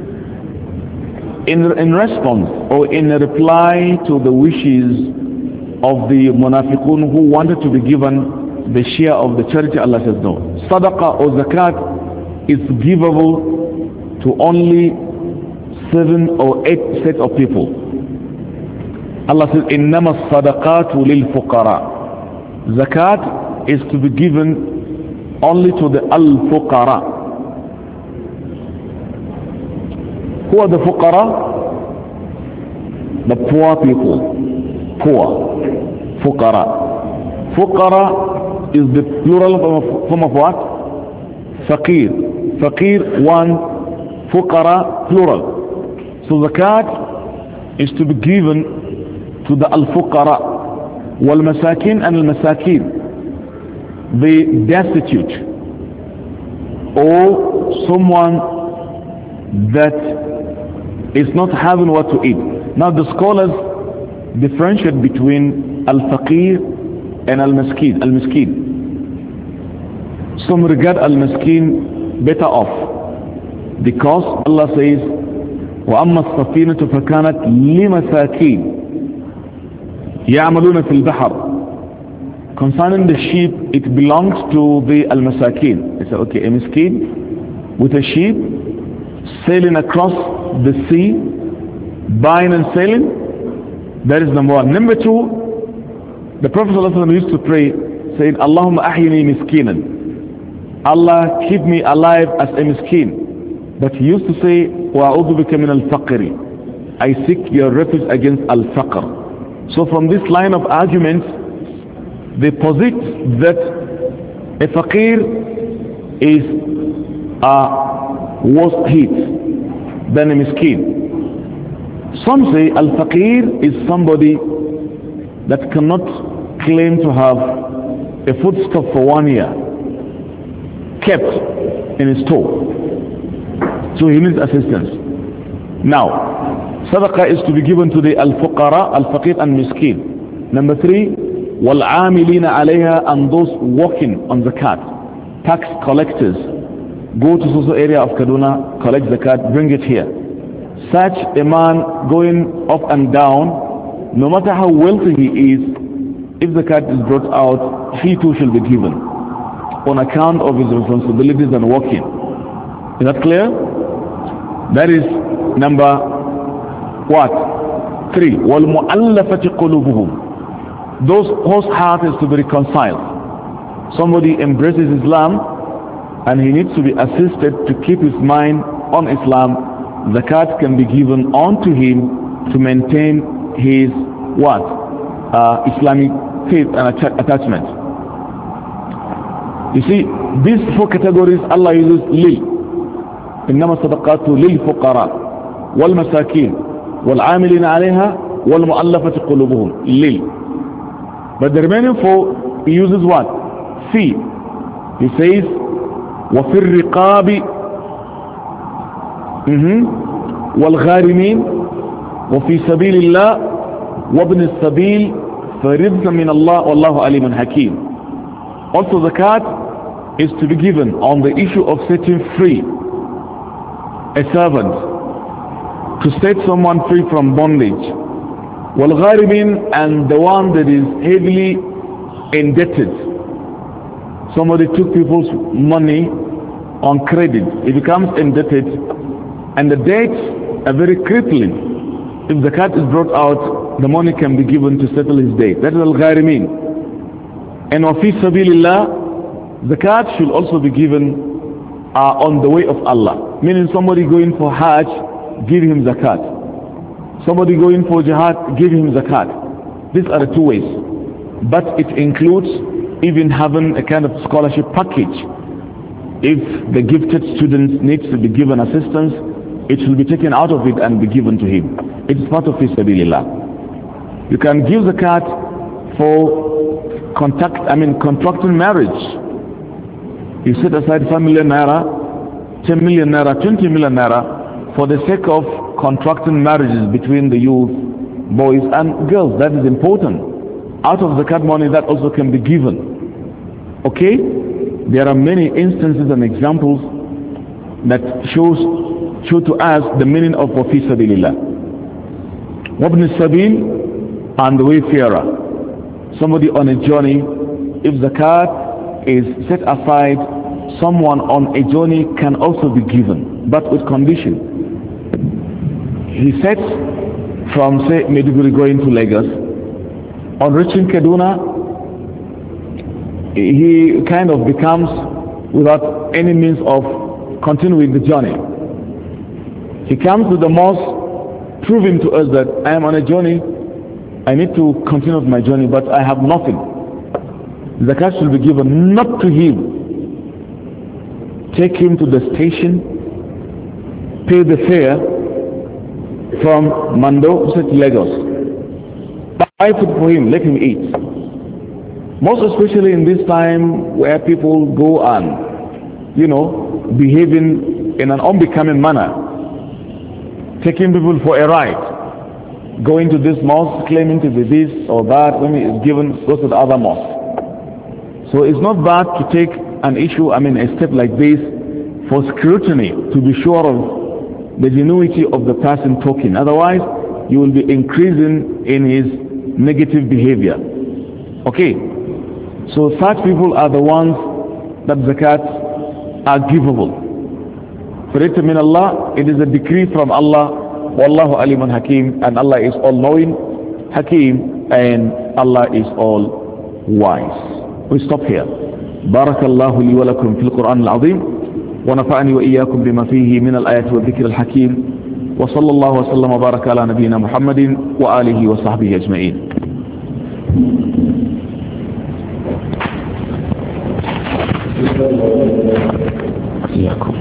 In, in response or in reply to the wishes of the munafiqun who wanted to be given the share of the charity, Allah says no. Sadaqah or zakat is givable to only seven or eight set of people. Allah says, إِنَّمَا الصَّدَقَاتُ لِلْفُقَرَاءِ. Zakat is to be given only to the al-fuqara. Who are the fuqara? The poor people. Poor. Fuqara. Fuqara is the plural form of, form of what? Faqir. Faqir, one. Fuqara, plural. So zakat is to be given to the al-fuqara, wal-masakin and al-masakin, the destitute, or someone that It's not having what to eat. Now the scholars differentiate between al-faqir and al-miskin. Al-miskin. Some regard al-miskin better off because Allah says, وَأَمَّا السَّفِينَةُ فَكَانَتْ لِمَسَاكِينَ يَعْمَلُونَ فِي الْبَحْرِ. Concerning the sheep, it belongs to the al-masakin. They say, okay, a miskin with a sheep sailing across the sea, buying and selling. That is number one. Number two, the Prophet ﷺ used to pray saying, Allahumma ahyini miskinan. Allah, keep me alive as a miskin. But he used to say, wa'udhu bika min al-faqri. I seek your refuge against al-faqr. So from this line of arguments, they posit that a faqir is a worse hit than a miskin. Some say al-faqir is somebody that cannot claim to have a foodstuff for one year kept in his store. So he needs assistance. Now, sadaqah is to be given to the al-fuqara, al-faqir and miskin. Number three, وَالْعَامِلِينَ عَلَيْهَا, and those working on zakat. Tax collectors. Go to social area of Kaduna, collect zakat, bring it here. Such a man going up and down, no matter how wealthy he is, if zakat is brought out, he too shall be given on account of his responsibilities and working. Is that clear? That is number what? Three. وَالْمُؤَلَّفَةِ قُلُوبُهُمْ. Those whose heart is to be reconciled. Somebody embraces Islam and he needs to be assisted to keep his mind on Islam. Zakat can be given unto him to maintain his what? Uh, Islamic faith and att attachment. You see, these four categories Allah uses lil. إنما الصدقات للفقراء والمساكين والعاملين عليها والمؤلفة قلوبهم lil. But the remaining four, he uses what? Fi. He says, وَفِي الرِّقَابِ وَالْغَارِمِينَ وَفِي سَبِيلِ اللَّهِ وَابْنِ السَّبِيلِ فَرِضْنَ مِنَ اللَّهِ وَاللَّهُ عَلِيمٌ حَكِيمٌ. Also zakat is to be given on the issue of setting free a servant, to set someone free from bondage. Wal-gharimin, and the one that is heavily indebted. Somebody took people's money on credit. He becomes indebted and the debts are very crippling. If zakat is brought out, the money can be given to settle his debt. That is al-gharimin. And wa fi sabilillah, zakat should also be given uh, on the way of Allah. Meaning somebody going for Hajj, give him zakat. Somebody going for jihad, give him zakat. These are the two ways. But it includes even having a kind of scholarship package. If the gifted student needs to be given assistance, it will be taken out of it and be given to him. It is part of fi sabilillah. You can give zakat for contact, I mean contracting marriage. You set aside five million naira, ten million naira, twenty million naira for the sake of contracting marriages between the youth, boys and girls. That is important. Out of zakat money, that also can be given. Okay? There are many instances and examples that shows show to us the meaning of wa fi sabilillah. Wabn sabil, and the wayfarer. Somebody on a journey, if zakat is set aside, someone on a journey can also be given, but with condition. He sets from, say, Maiduguri going to Lagos. On reaching Kaduna, he kind of becomes without any means of continuing the journey. He comes to the mosque, proving to us that I am on a journey, I need to continue my journey, but I have nothing. Zakat should be given not to him. Take him to the station, pay the fare from Mando to Lagos. Buy food for him, let him eat. Most especially in this time where people go and, you know, behaving in an unbecoming manner. taking people for a ride, going to this mosque, claiming to be this or that, when it is given, goes to the other mosque. So it's not bad to take an issue, I mean a step like this, for scrutiny, to be sure of the genuity of the person talking. Otherwise, you will be increasing in his negative behavior. Okay, so such people are the ones that zakat are givable. Farid min Allah, it is a decree from Allah. Wallahu alimun hakim, and Allah is all knowing, hakim, and Allah is all wise. We stop here. Barakallahu li wa lakum fil Quran al-Azim. ونفعني وإياكم بما فيه من الآيات والذكر الحكيم وصلى الله وسلم وبارك على نبينا محمد وآله وصحبه أجمعين. إياكم.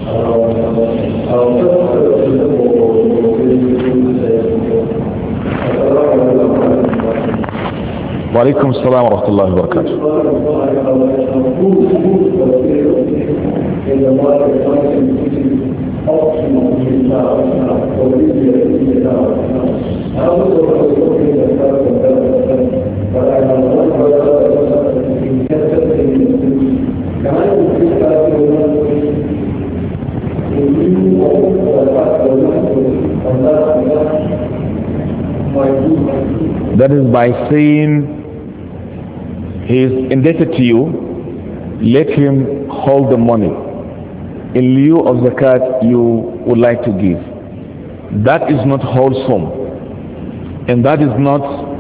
وعليكم السلام ورحمة الله وبركاته. That is by saying he is indebted to you, let him hold the money in lieu of zakat you would like to give. That is not wholesome, and that is not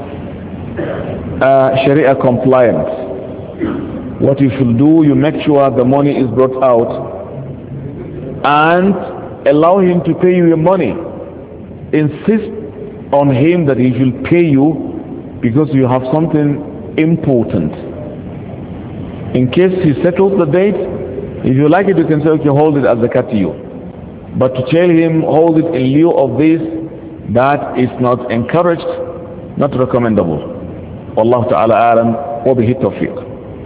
uh, Sharia compliant. What you should do, you make sure the money is brought out and allow him to pay you your money. Insist on him that he should pay you because you have something important. In case he settles the date, if you like it, you can say, okay, hold it as zakat to you. But to tell him, hold it in lieu of this, that is not encouraged, not recommendable. Wallahu ta'ala alam, wa bihi tawfiq.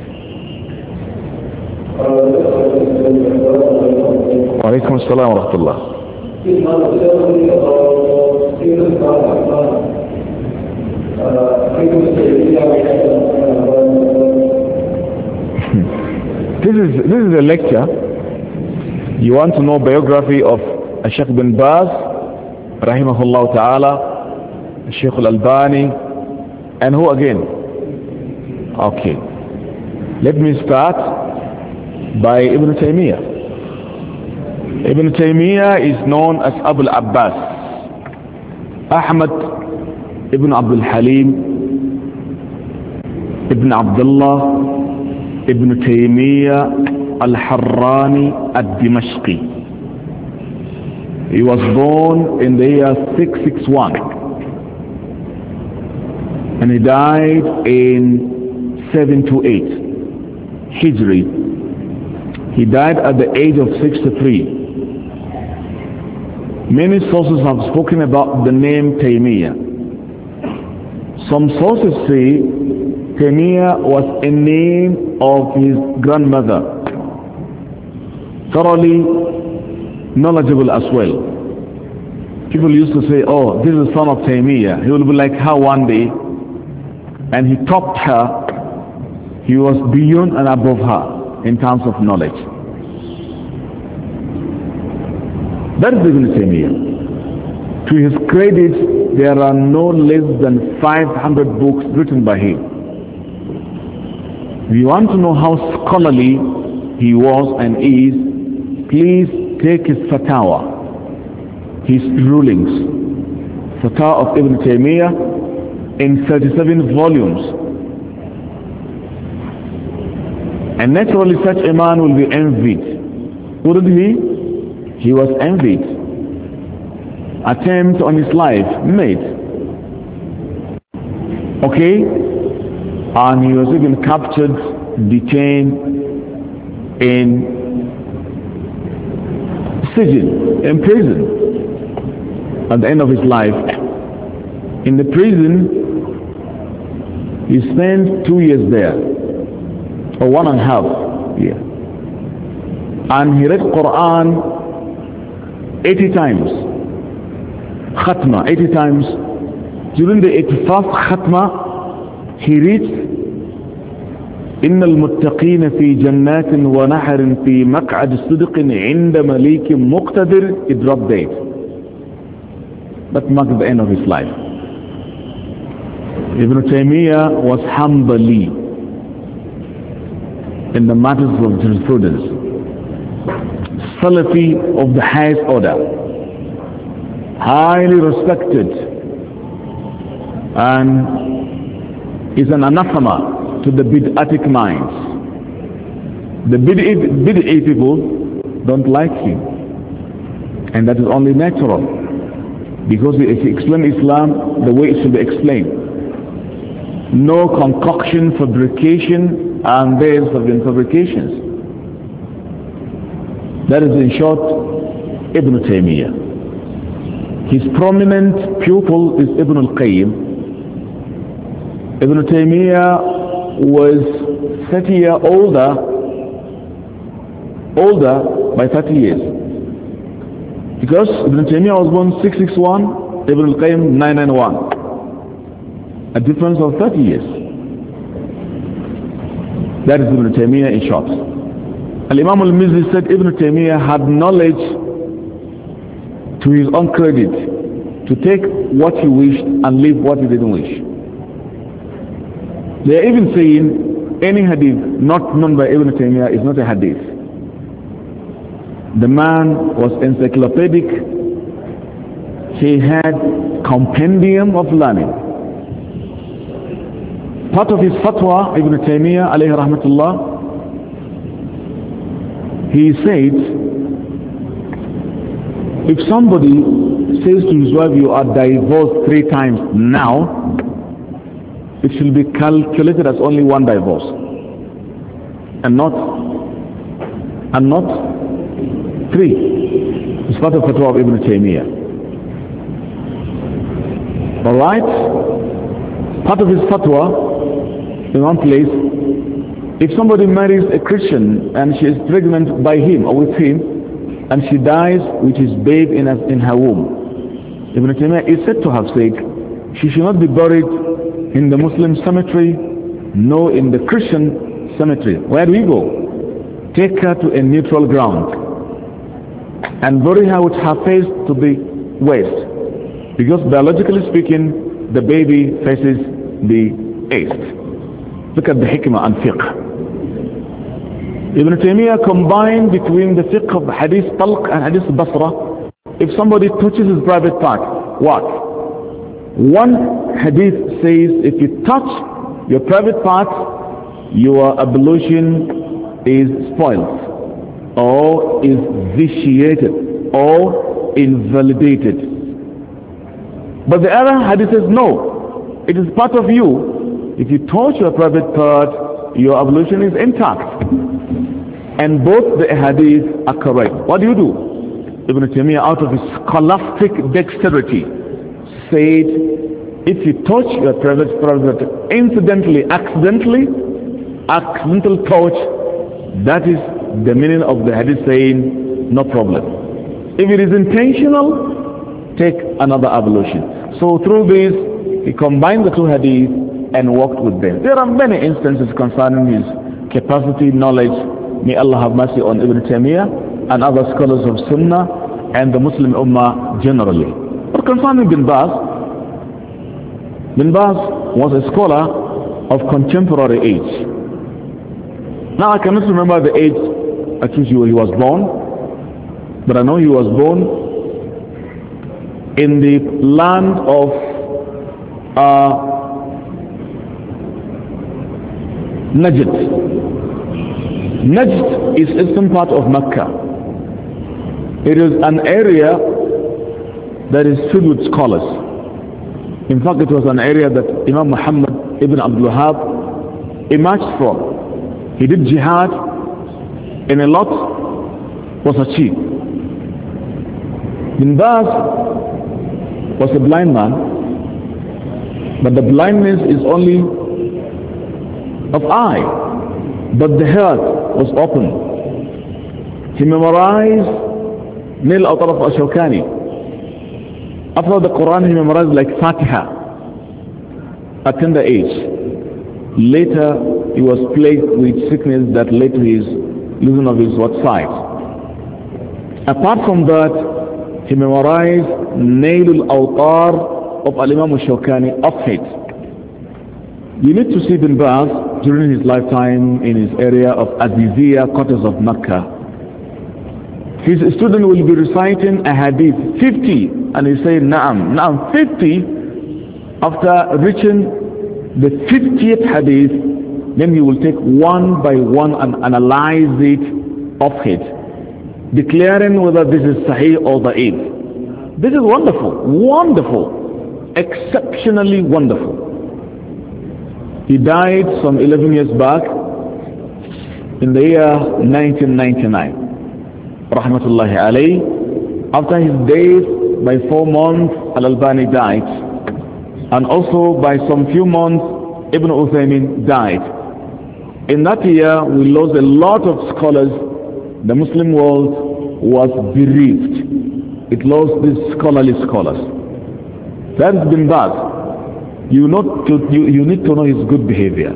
Wa alaikum assalam wa rahmatullah. This is this is a lecture. You want to know biography of Sheikh bin Baz, rahimahullah ta'ala, Sheikh al-Albani, and who again? Okay. Let me start by Ibn Taymiyyah. Ibn Taymiyyah is known as Abu al-Abbas, Ahmad ibn Abdul Halim, Ibn Abdullah, Ibn Taymiyyah al-Harrani al-Dimashqi. He was born in the year six sixty-one and he died in seven twenty-eight Hijri. He died at the age of sixty-three. Many sources have spoken about the name Taymiyyah. Some sources say Taymiyyah was a name of his grandmother, thoroughly knowledgeable as well. People used to say, oh, this is the son of Taymiyyah. He will be like her one day. And he topped her. He was beyond and above her in terms of knowledge. That is Ibn Taymiyyah. To his credit, there are no less than five hundred books written by him. If you want to know how scholarly he was and is, please take his fatwa, his rulings. Fatwa of Ibn Taymiyyah in thirty-seven volumes. And naturally such a man will be envied. Wouldn't he? He was envied. Attempt on his life made. Okay? And he was even captured, detained in Sijin, in prison, at the end of his life. In the prison, he spent two years there, or one and a half year. And he read Quran eighty times. Khatma, eighty times. During the eighty-first Khatma, he reached إن المتقين في جنات ونحر في مقعد صدق عند مليك مقتدر. It dropped dead. That marked the end of his life. Ibn Taymiyyah was Hanbali in the matters of jurisprudence, Salafi of the highest order, highly respected, and is an anathema to the bid'atic minds. The bid'ah people don't like him, and that is only natural, because he explained Islam the way it should be explained. No concoction, fabrication, and there's have been fabrications. That is, in short, Ibn Taymiyyah. His prominent pupil is Ibn al-Qayyim. Ibn Taymiyyah was thirty years older, older by thirty years. Because Ibn Taymiyyah was born six sixty-one, Ibn al-Qayyim nine ninety-one. A difference of thirty years. That is Ibn Taymiyyah in short. Al-Imam al-Mizzi said Ibn Taymiyyah had knowledge to his own credit, to take what he wished and leave what he didn't wish. They are even saying any hadith not known by Ibn Taymiyyah is not a hadith. The man was encyclopedic. He had compendium of learning. Part of his fatwa, Ibn Taymiyyah alayhi rahmatullah, he said, if somebody says to his wife, you are divorced three times now, it should be calculated as only one divorce, and not and not three. It's part of fatwa of Ibn Taymiyyah. All right. Part of his fatwa in one place: if somebody marries a Christian and she is pregnant by him or with him, and she dies with his babe in, a, in her womb, Ibn Taymiyyah is said to have said she should not be buried in the Muslim cemetery, nor in the Christian cemetery. Where do we go? Take her to a neutral ground and bury her with her face to the west, because biologically speaking, the baby faces the east. Look at the hikmah and fiqh. Ibn Taymiyyah combined between the fiqh of hadith talq and hadith basra. If somebody touches his private part, what? One hadith says if you touch your private part, your ablution is spoiled or is vitiated or invalidated. But the other hadith says no, it is part of you. If you touch your private part, your ablution is intact. And both the hadith are correct. What do you do? Ibn Taymiyyah, out of his scholastic dexterity, said if you touch your private private incidentally, accidentally, accidental touch, that is the meaning of the hadith saying no problem. If it is intentional, take another ablution. So through this, he combined the two hadith and worked with them. There are many instances concerning his capacity, knowledge. May Allah have mercy on Ibn Taymiyyah and other scholars of Sunnah and the Muslim Ummah generally. But concerning Bin Baz, Bin Baz was a scholar of contemporary age. Now I cannot remember the age at which he was born, but I know he was born in the land of uh, Najd. Najd is eastern part of Mecca. It is an area that is filled with scholars. In fact, it was an area that Imam Muhammad ibn Abdul Wahhab emerged from. He did jihad, and a lot was achieved. Bin Baz was a blind man, but the blindness is only of eye, but the heart was open. He memorized Nil Ataraf Ashokani, After the Quran, he memorized like Fatiha at tender age. Later, he was plagued with sickness that led to his losing of his what sight. Apart from that, he memorized Nail al-Awtar of Al-Imam al-Shawkani of it. You need to see Ibn Baz during his lifetime in his area of Aziziyah, quarters of Mecca. His student will be reciting a hadith, fifty, and he say, Naam, Naam, fifty. After reaching the fiftieth hadith, then he will take one by one and analyze it of it, declaring whether this is Sahih or Da'if. This is wonderful, wonderful, exceptionally wonderful. He died some eleven years back in the year nineteen ninety-nine. Rahmatullahi alayhi. After his death, by four months, Al-Albani died. And also by some few months, Ibn Uthaymin died. In that year, we lost a lot of scholars. The Muslim world was bereaved. It lost these scholarly scholars. That's Ibn Baz. You, not to, you, you need to know his good behavior.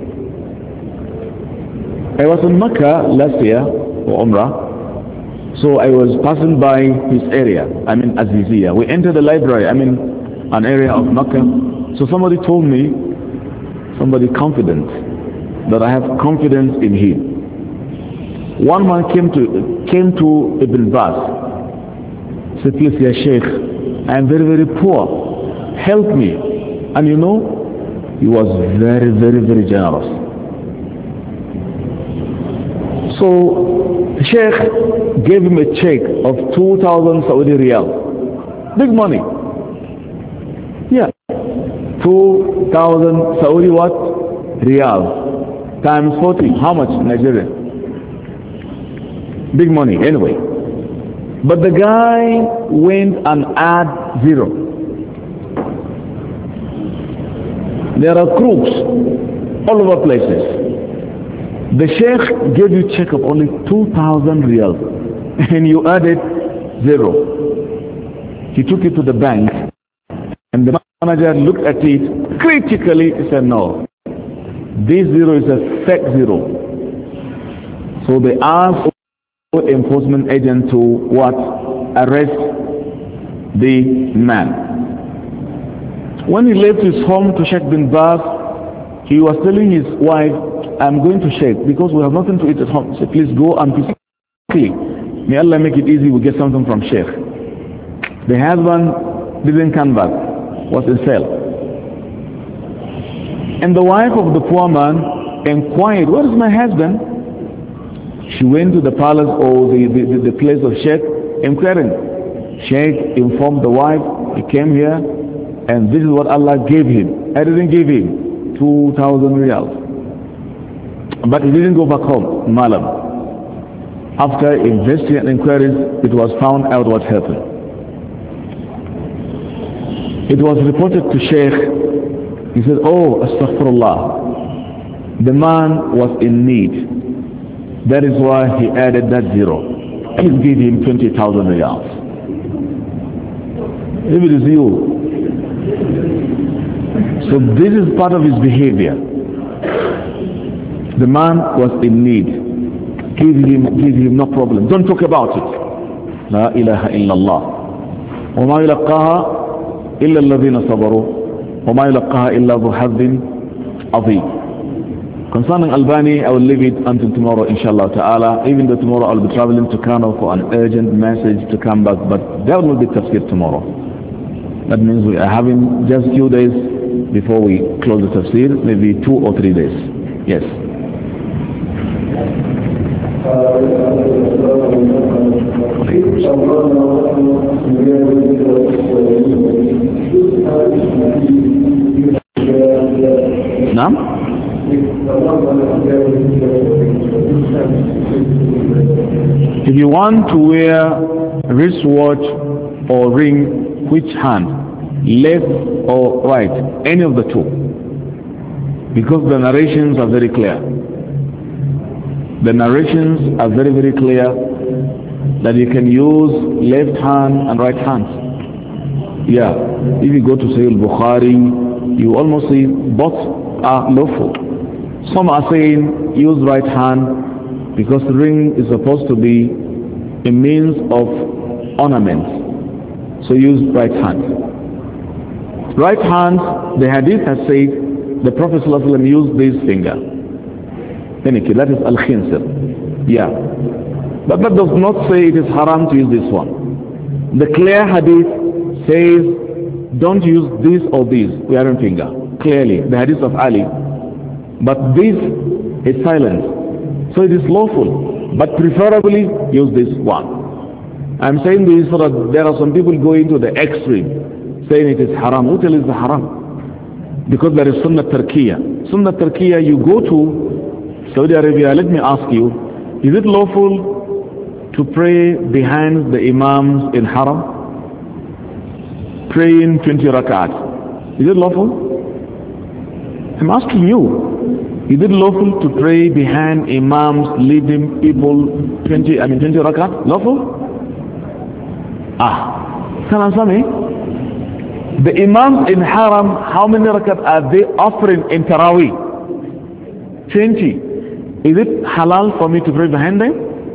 I was in Mecca last year for Umrah, so I was passing by his area. I mean Aziziyah. We entered the library. I mean an area of Mecca. So somebody told me, somebody confident, that I have confidence in him. One man came to came to Ibn Baz. Said, please, Ya Sheikh, I am very very poor. Help me. And you know, he was very, very, very generous. So, the Sheikh gave him a check of two thousand Saudi riyal. Big money. Yeah. two thousand Saudi what? Riyal. Times forty. How much in Nigeria? Big money, anyway. But the guy went and add zero. There are crooks all over places. The Sheikh gave you check of only two thousand riyals and you added zero. He took it to the bank and the manager looked at it critically and said, no, this zero is a fake zero. So they asked the enforcement agent to what? Arrest the man. When he left his home to Sheikh bin Baz, he was telling his wife, I'm going to Sheikh because we have nothing to eat at home. He said, please go and quickly. May Allah make it easy, we get something from Sheikh. The husband didn't come back, was in cell. And the wife of the poor man inquired, where is my husband? She went to the palace or the, the, the place of Sheikh, inquiring. Sheikh informed the wife, he came here, and this is what Allah gave him. I didn't give him two thousand riyals. But he didn't go back home, Malam. After investing and inquiries, it was found out what happened. It was reported to Sheikh. He said, oh, astaghfirullah. The man was in need. That is why he added that zero. Please give him twenty thousand riyals. If it is you. So this is part of his behavior. The man was in need. Give him, give him no problem. Don't talk about it. La ilaha illallah. وما يلقاها إلا الذين صبروا وما يلقاها إلا ذو حظ عظيم. Concerning Albani, I will leave it until tomorrow, inshallah ta'ala. Even though tomorrow I'll be traveling to Kano for an urgent message to come back, but there will be tafsir tomorrow. That means we are having just few days before we close the tafsir, maybe two or three days. Yes. Naam? If you want to wear wristwatch or ring, which hand? Left or right? Any of the two. Because the narrations are very clear. The narrations are very very clear that you can use left hand and right hand. Yeah. If you go to Sahih al-Bukhari, you almost see both are lawful. Some are saying use right hand because the ring is supposed to be a means of ornament. So use right hand. Right hand, the hadith has said the Prophet ﷺ used this finger. That is al-khinsir. Yeah. But that does not say it is haram to use this one. The clear hadith says don't use this or this wearing finger. Clearly, the hadith of Ali. But this is silent. So it is lawful. But preferably use this one. I'm saying this so that there are some people going to the extreme, saying it is haram. Who tells the haram? Because there is Sunnah Turkiyya. Sunnah Turkiyya, you go to Saudi Arabia, let me ask you, is it lawful to pray behind the imams in haram? Praying twenty rak'at. Is it lawful? I'm asking you, is it lawful to pray behind imams leading people twenty, I mean twenty rakat? Lawful? Ah, can answer me? The imams in haram, how many rakat are they offering in Taraweeh? twenty. Is it halal for me to pray behind them?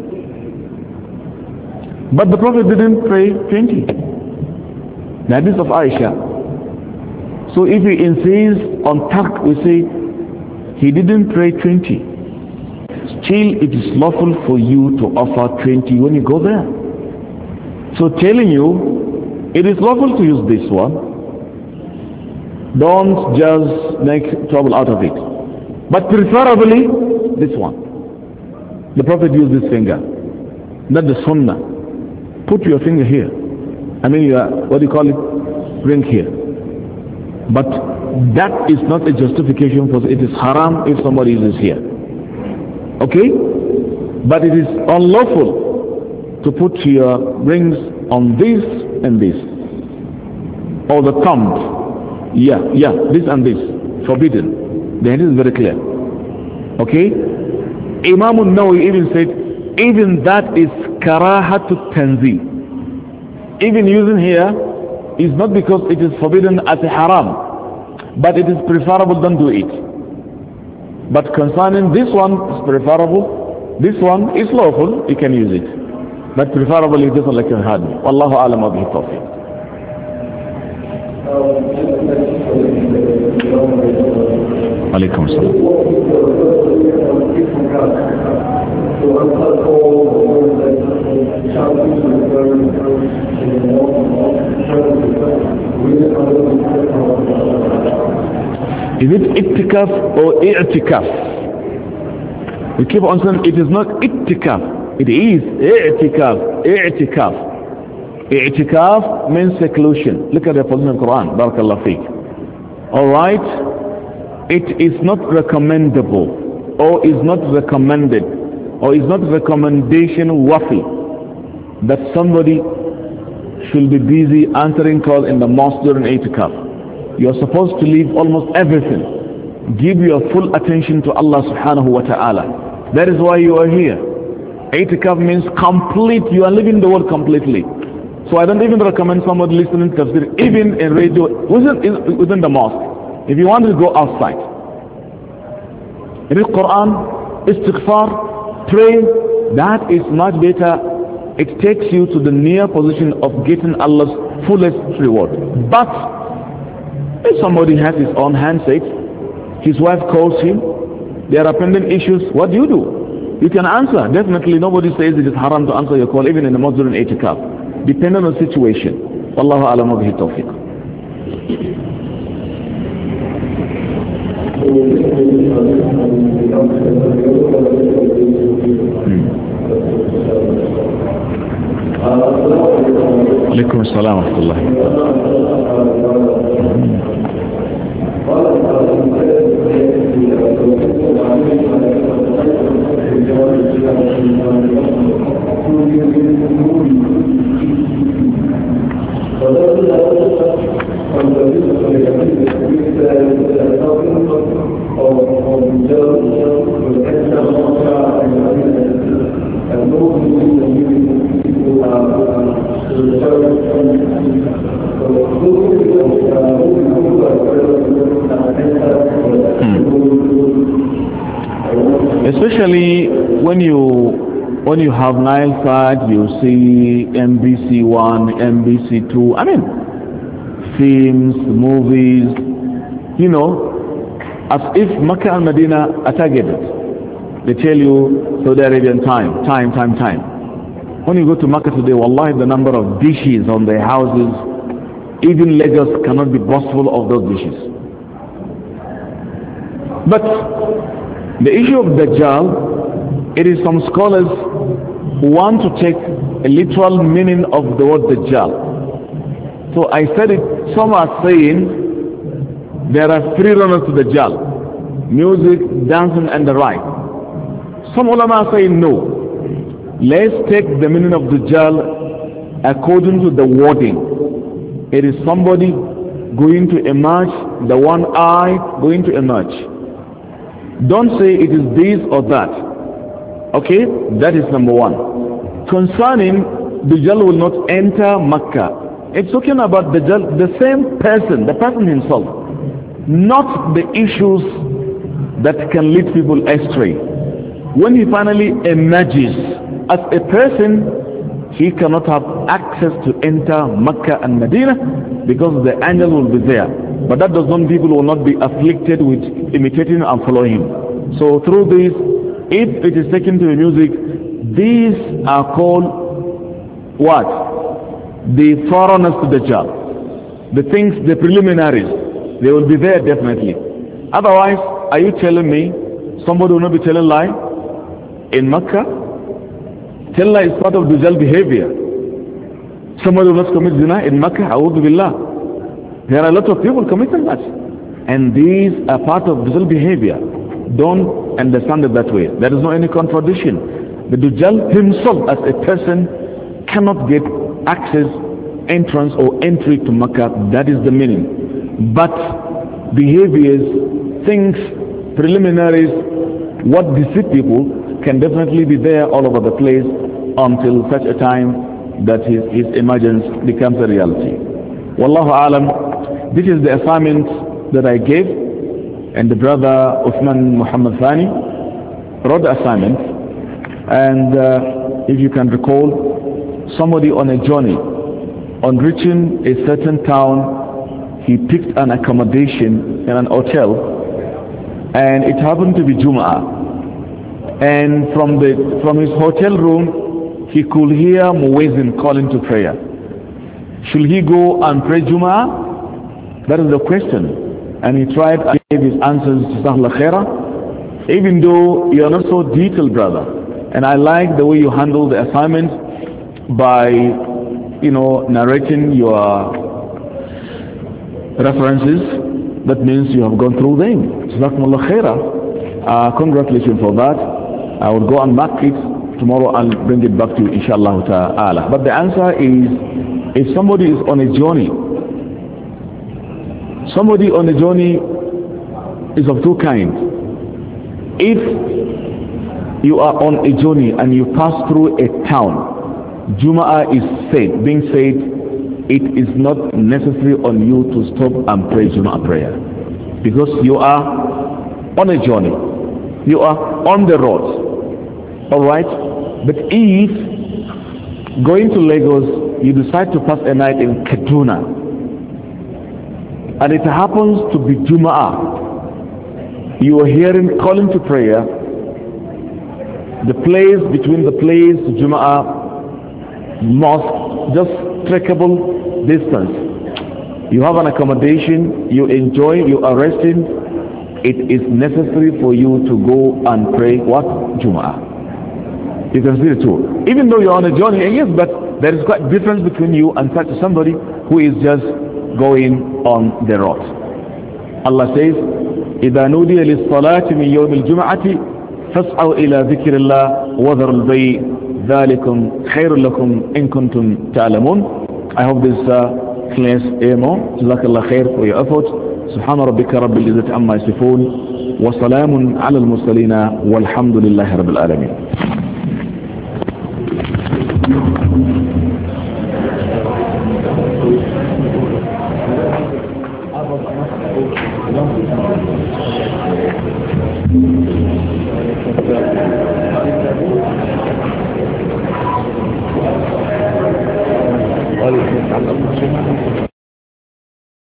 But the Prophet didn't pray twenty. The hadith of Aisha. So if he insists on tark, we say he didn't pray twenty. Still, it is lawful for you to offer twenty when you go there. So telling you, it is lawful to use this one. Don't just make trouble out of it. But preferably, this one. The Prophet used this finger. Not the sunnah. Put your finger here. I mean, your, what do you call it? Ring here. But that is not a justification for it is haram if somebody uses here. Okay? But it is unlawful to put your rings on this and this. Or the thumb. Yeah, yeah, this and this. Forbidden. The hadith is very clear. Okay? Imam al-Nawawi even said, even that is karahatu tanzih. Even using here is not because it is forbidden as a haram, but it is preferable, don't do it. But concerning this one is preferable, this one is lawful, you can use it. But preferably it doesn't like your hand. Wallahu alam wa bihi tawfiq. Alaikum salam. Is it ittikaf or i'tikaf? We keep on saying it is not ittikaf. It is i'tikaf. I'tikaf. I'tikaf means seclusion. Look at the position of the Quran. Barakallahu feek. Alright? It is not recommendable or is not recommended or is not recommendation wafi that somebody should be busy answering calls in the mosque during i'tikaf. You are supposed to leave almost everything. Give your full attention to Allah subhanahu wa ta'ala. That is why you are here. I'tikaf means complete. You are living the world completely. So I don't even recommend somebody listening to tafsir, even in radio, within, within the mosque. If you want to go outside, read Quran, istighfar, pray, that is much better. It takes you to the near position of getting Allah's fullest reward. But if somebody has his own handset, his wife calls him, there are pending issues, what do you do? You can answer. Definitely nobody says it is haram to answer your call, even in the Muslim i'tikaf. Depending on the situation. Wallahu a'lam wa bihi tawfiq. Alaikum assalam wa rahmatullahi. Especially when you when you have Nile Sat, you see M B C one, M B C two. I mean, films, movies. You know, as if Mecca and Medina are targeted. They tell you Saudi Arabian time, time, time, time. When you go to Mecca today, wallahi, the number of dishes on their houses, even Lagos cannot be boastful of those dishes. But the issue of Dajjal, it is some scholars who want to take a literal meaning of the word Dajjal. So I said it, some are saying there are three runners to Dajjal: music, dancing, and the right. Some ulama say no. Let's take the meaning of Dajjal according to the wording. It is somebody going to emerge, the one eye going to emerge. Don't say it is this or that. Okay, that is number one. Concerning Dajjal will not enter Mecca. It's talking about Dajjal, the same person, the person himself, not the issues that can lead people astray. When he finally emerges as a person, he cannot have access to enter Mecca and Medina because the angel will be there. But that does not, people will not be afflicted with imitating and following him. So through this, if it is taken to the music, these are called what? The foreigners to the job. The things, the preliminaries, they will be there definitely. Otherwise, are you telling me somebody will not be telling lie in Mecca? Tell lie is part of Dajjal behavior. Somebody will not commit zina in Mecca, a'udhu billah. There are a lot of people committing that. And these are part of Dajjal behavior. Don't understand it that way. There is no any contradiction. The Dajjal himself as a person cannot get access, entrance or entry to Mecca. That is the meaning. But behaviors, things, preliminaries, what deceive people can definitely be there all over the place until such a time that his, his emergence becomes a reality. Wallahu alam, this is the assignment that I gave, and the brother Uthman Muhammad Thani wrote the assignment. And uh, if you can recall, somebody on a journey, on reaching a certain town, he picked an accommodation in an hotel, and it happened to be Jum'ah. And from the from his hotel room, he could hear Muezzin calling to prayer. Should he go and pray Jum'ah? That is the question. And he tried and gave his answers to Sahla Khaira. Even though you are not so detailed, brother. And I like the way you handle the assignment by, you know, narrating your references. That means you have gone through them. Jazakumullah Khaira. Uh, congratulations for that. I will go and mark it. Tomorrow I'll bring it back to you, inshallah ta'ala. But the answer is, if somebody is on a journey, somebody on a journey is of two kinds. If you are on a journey and you pass through a town, Jum'ah is said, being said, it is not necessary on you to stop and pray Jum'ah prayer. Because you are on a journey. You are on the road. Alright? But if going to Lagos, you decide to pass a night in Kaduna, and it happens to be Jum'ah, you are hearing calling to prayer, the place between the place to Jum'ah mosque, just trackable distance. You have an accommodation, you enjoy, you are resting. It is necessary for you to go and pray what? Jum'ah. You can see the two. Even though you're on a journey, yes, but there is quite a difference between you and such somebody who is just going on the road. Allah says, إِذَا نُودِيَ لِلصَّلَاةِ مِنْ يَوْمِ الْجُمْعَةِ فَاسْعَوْا إِلَى ذِكْرِ اللَّهِ وَذَرُوا الْبَيْعَ ذَلِكُمْ خَيْرٌ لَكُمْ إِن كُنتُمْ تَعْلَمُونَ. I hope this uh, clears more. Jazakallah khair for your efforts. سبحان ربك رب العزة عما يصفون وسلام على المرسلين والحمد لله رب العالمين. Thank you.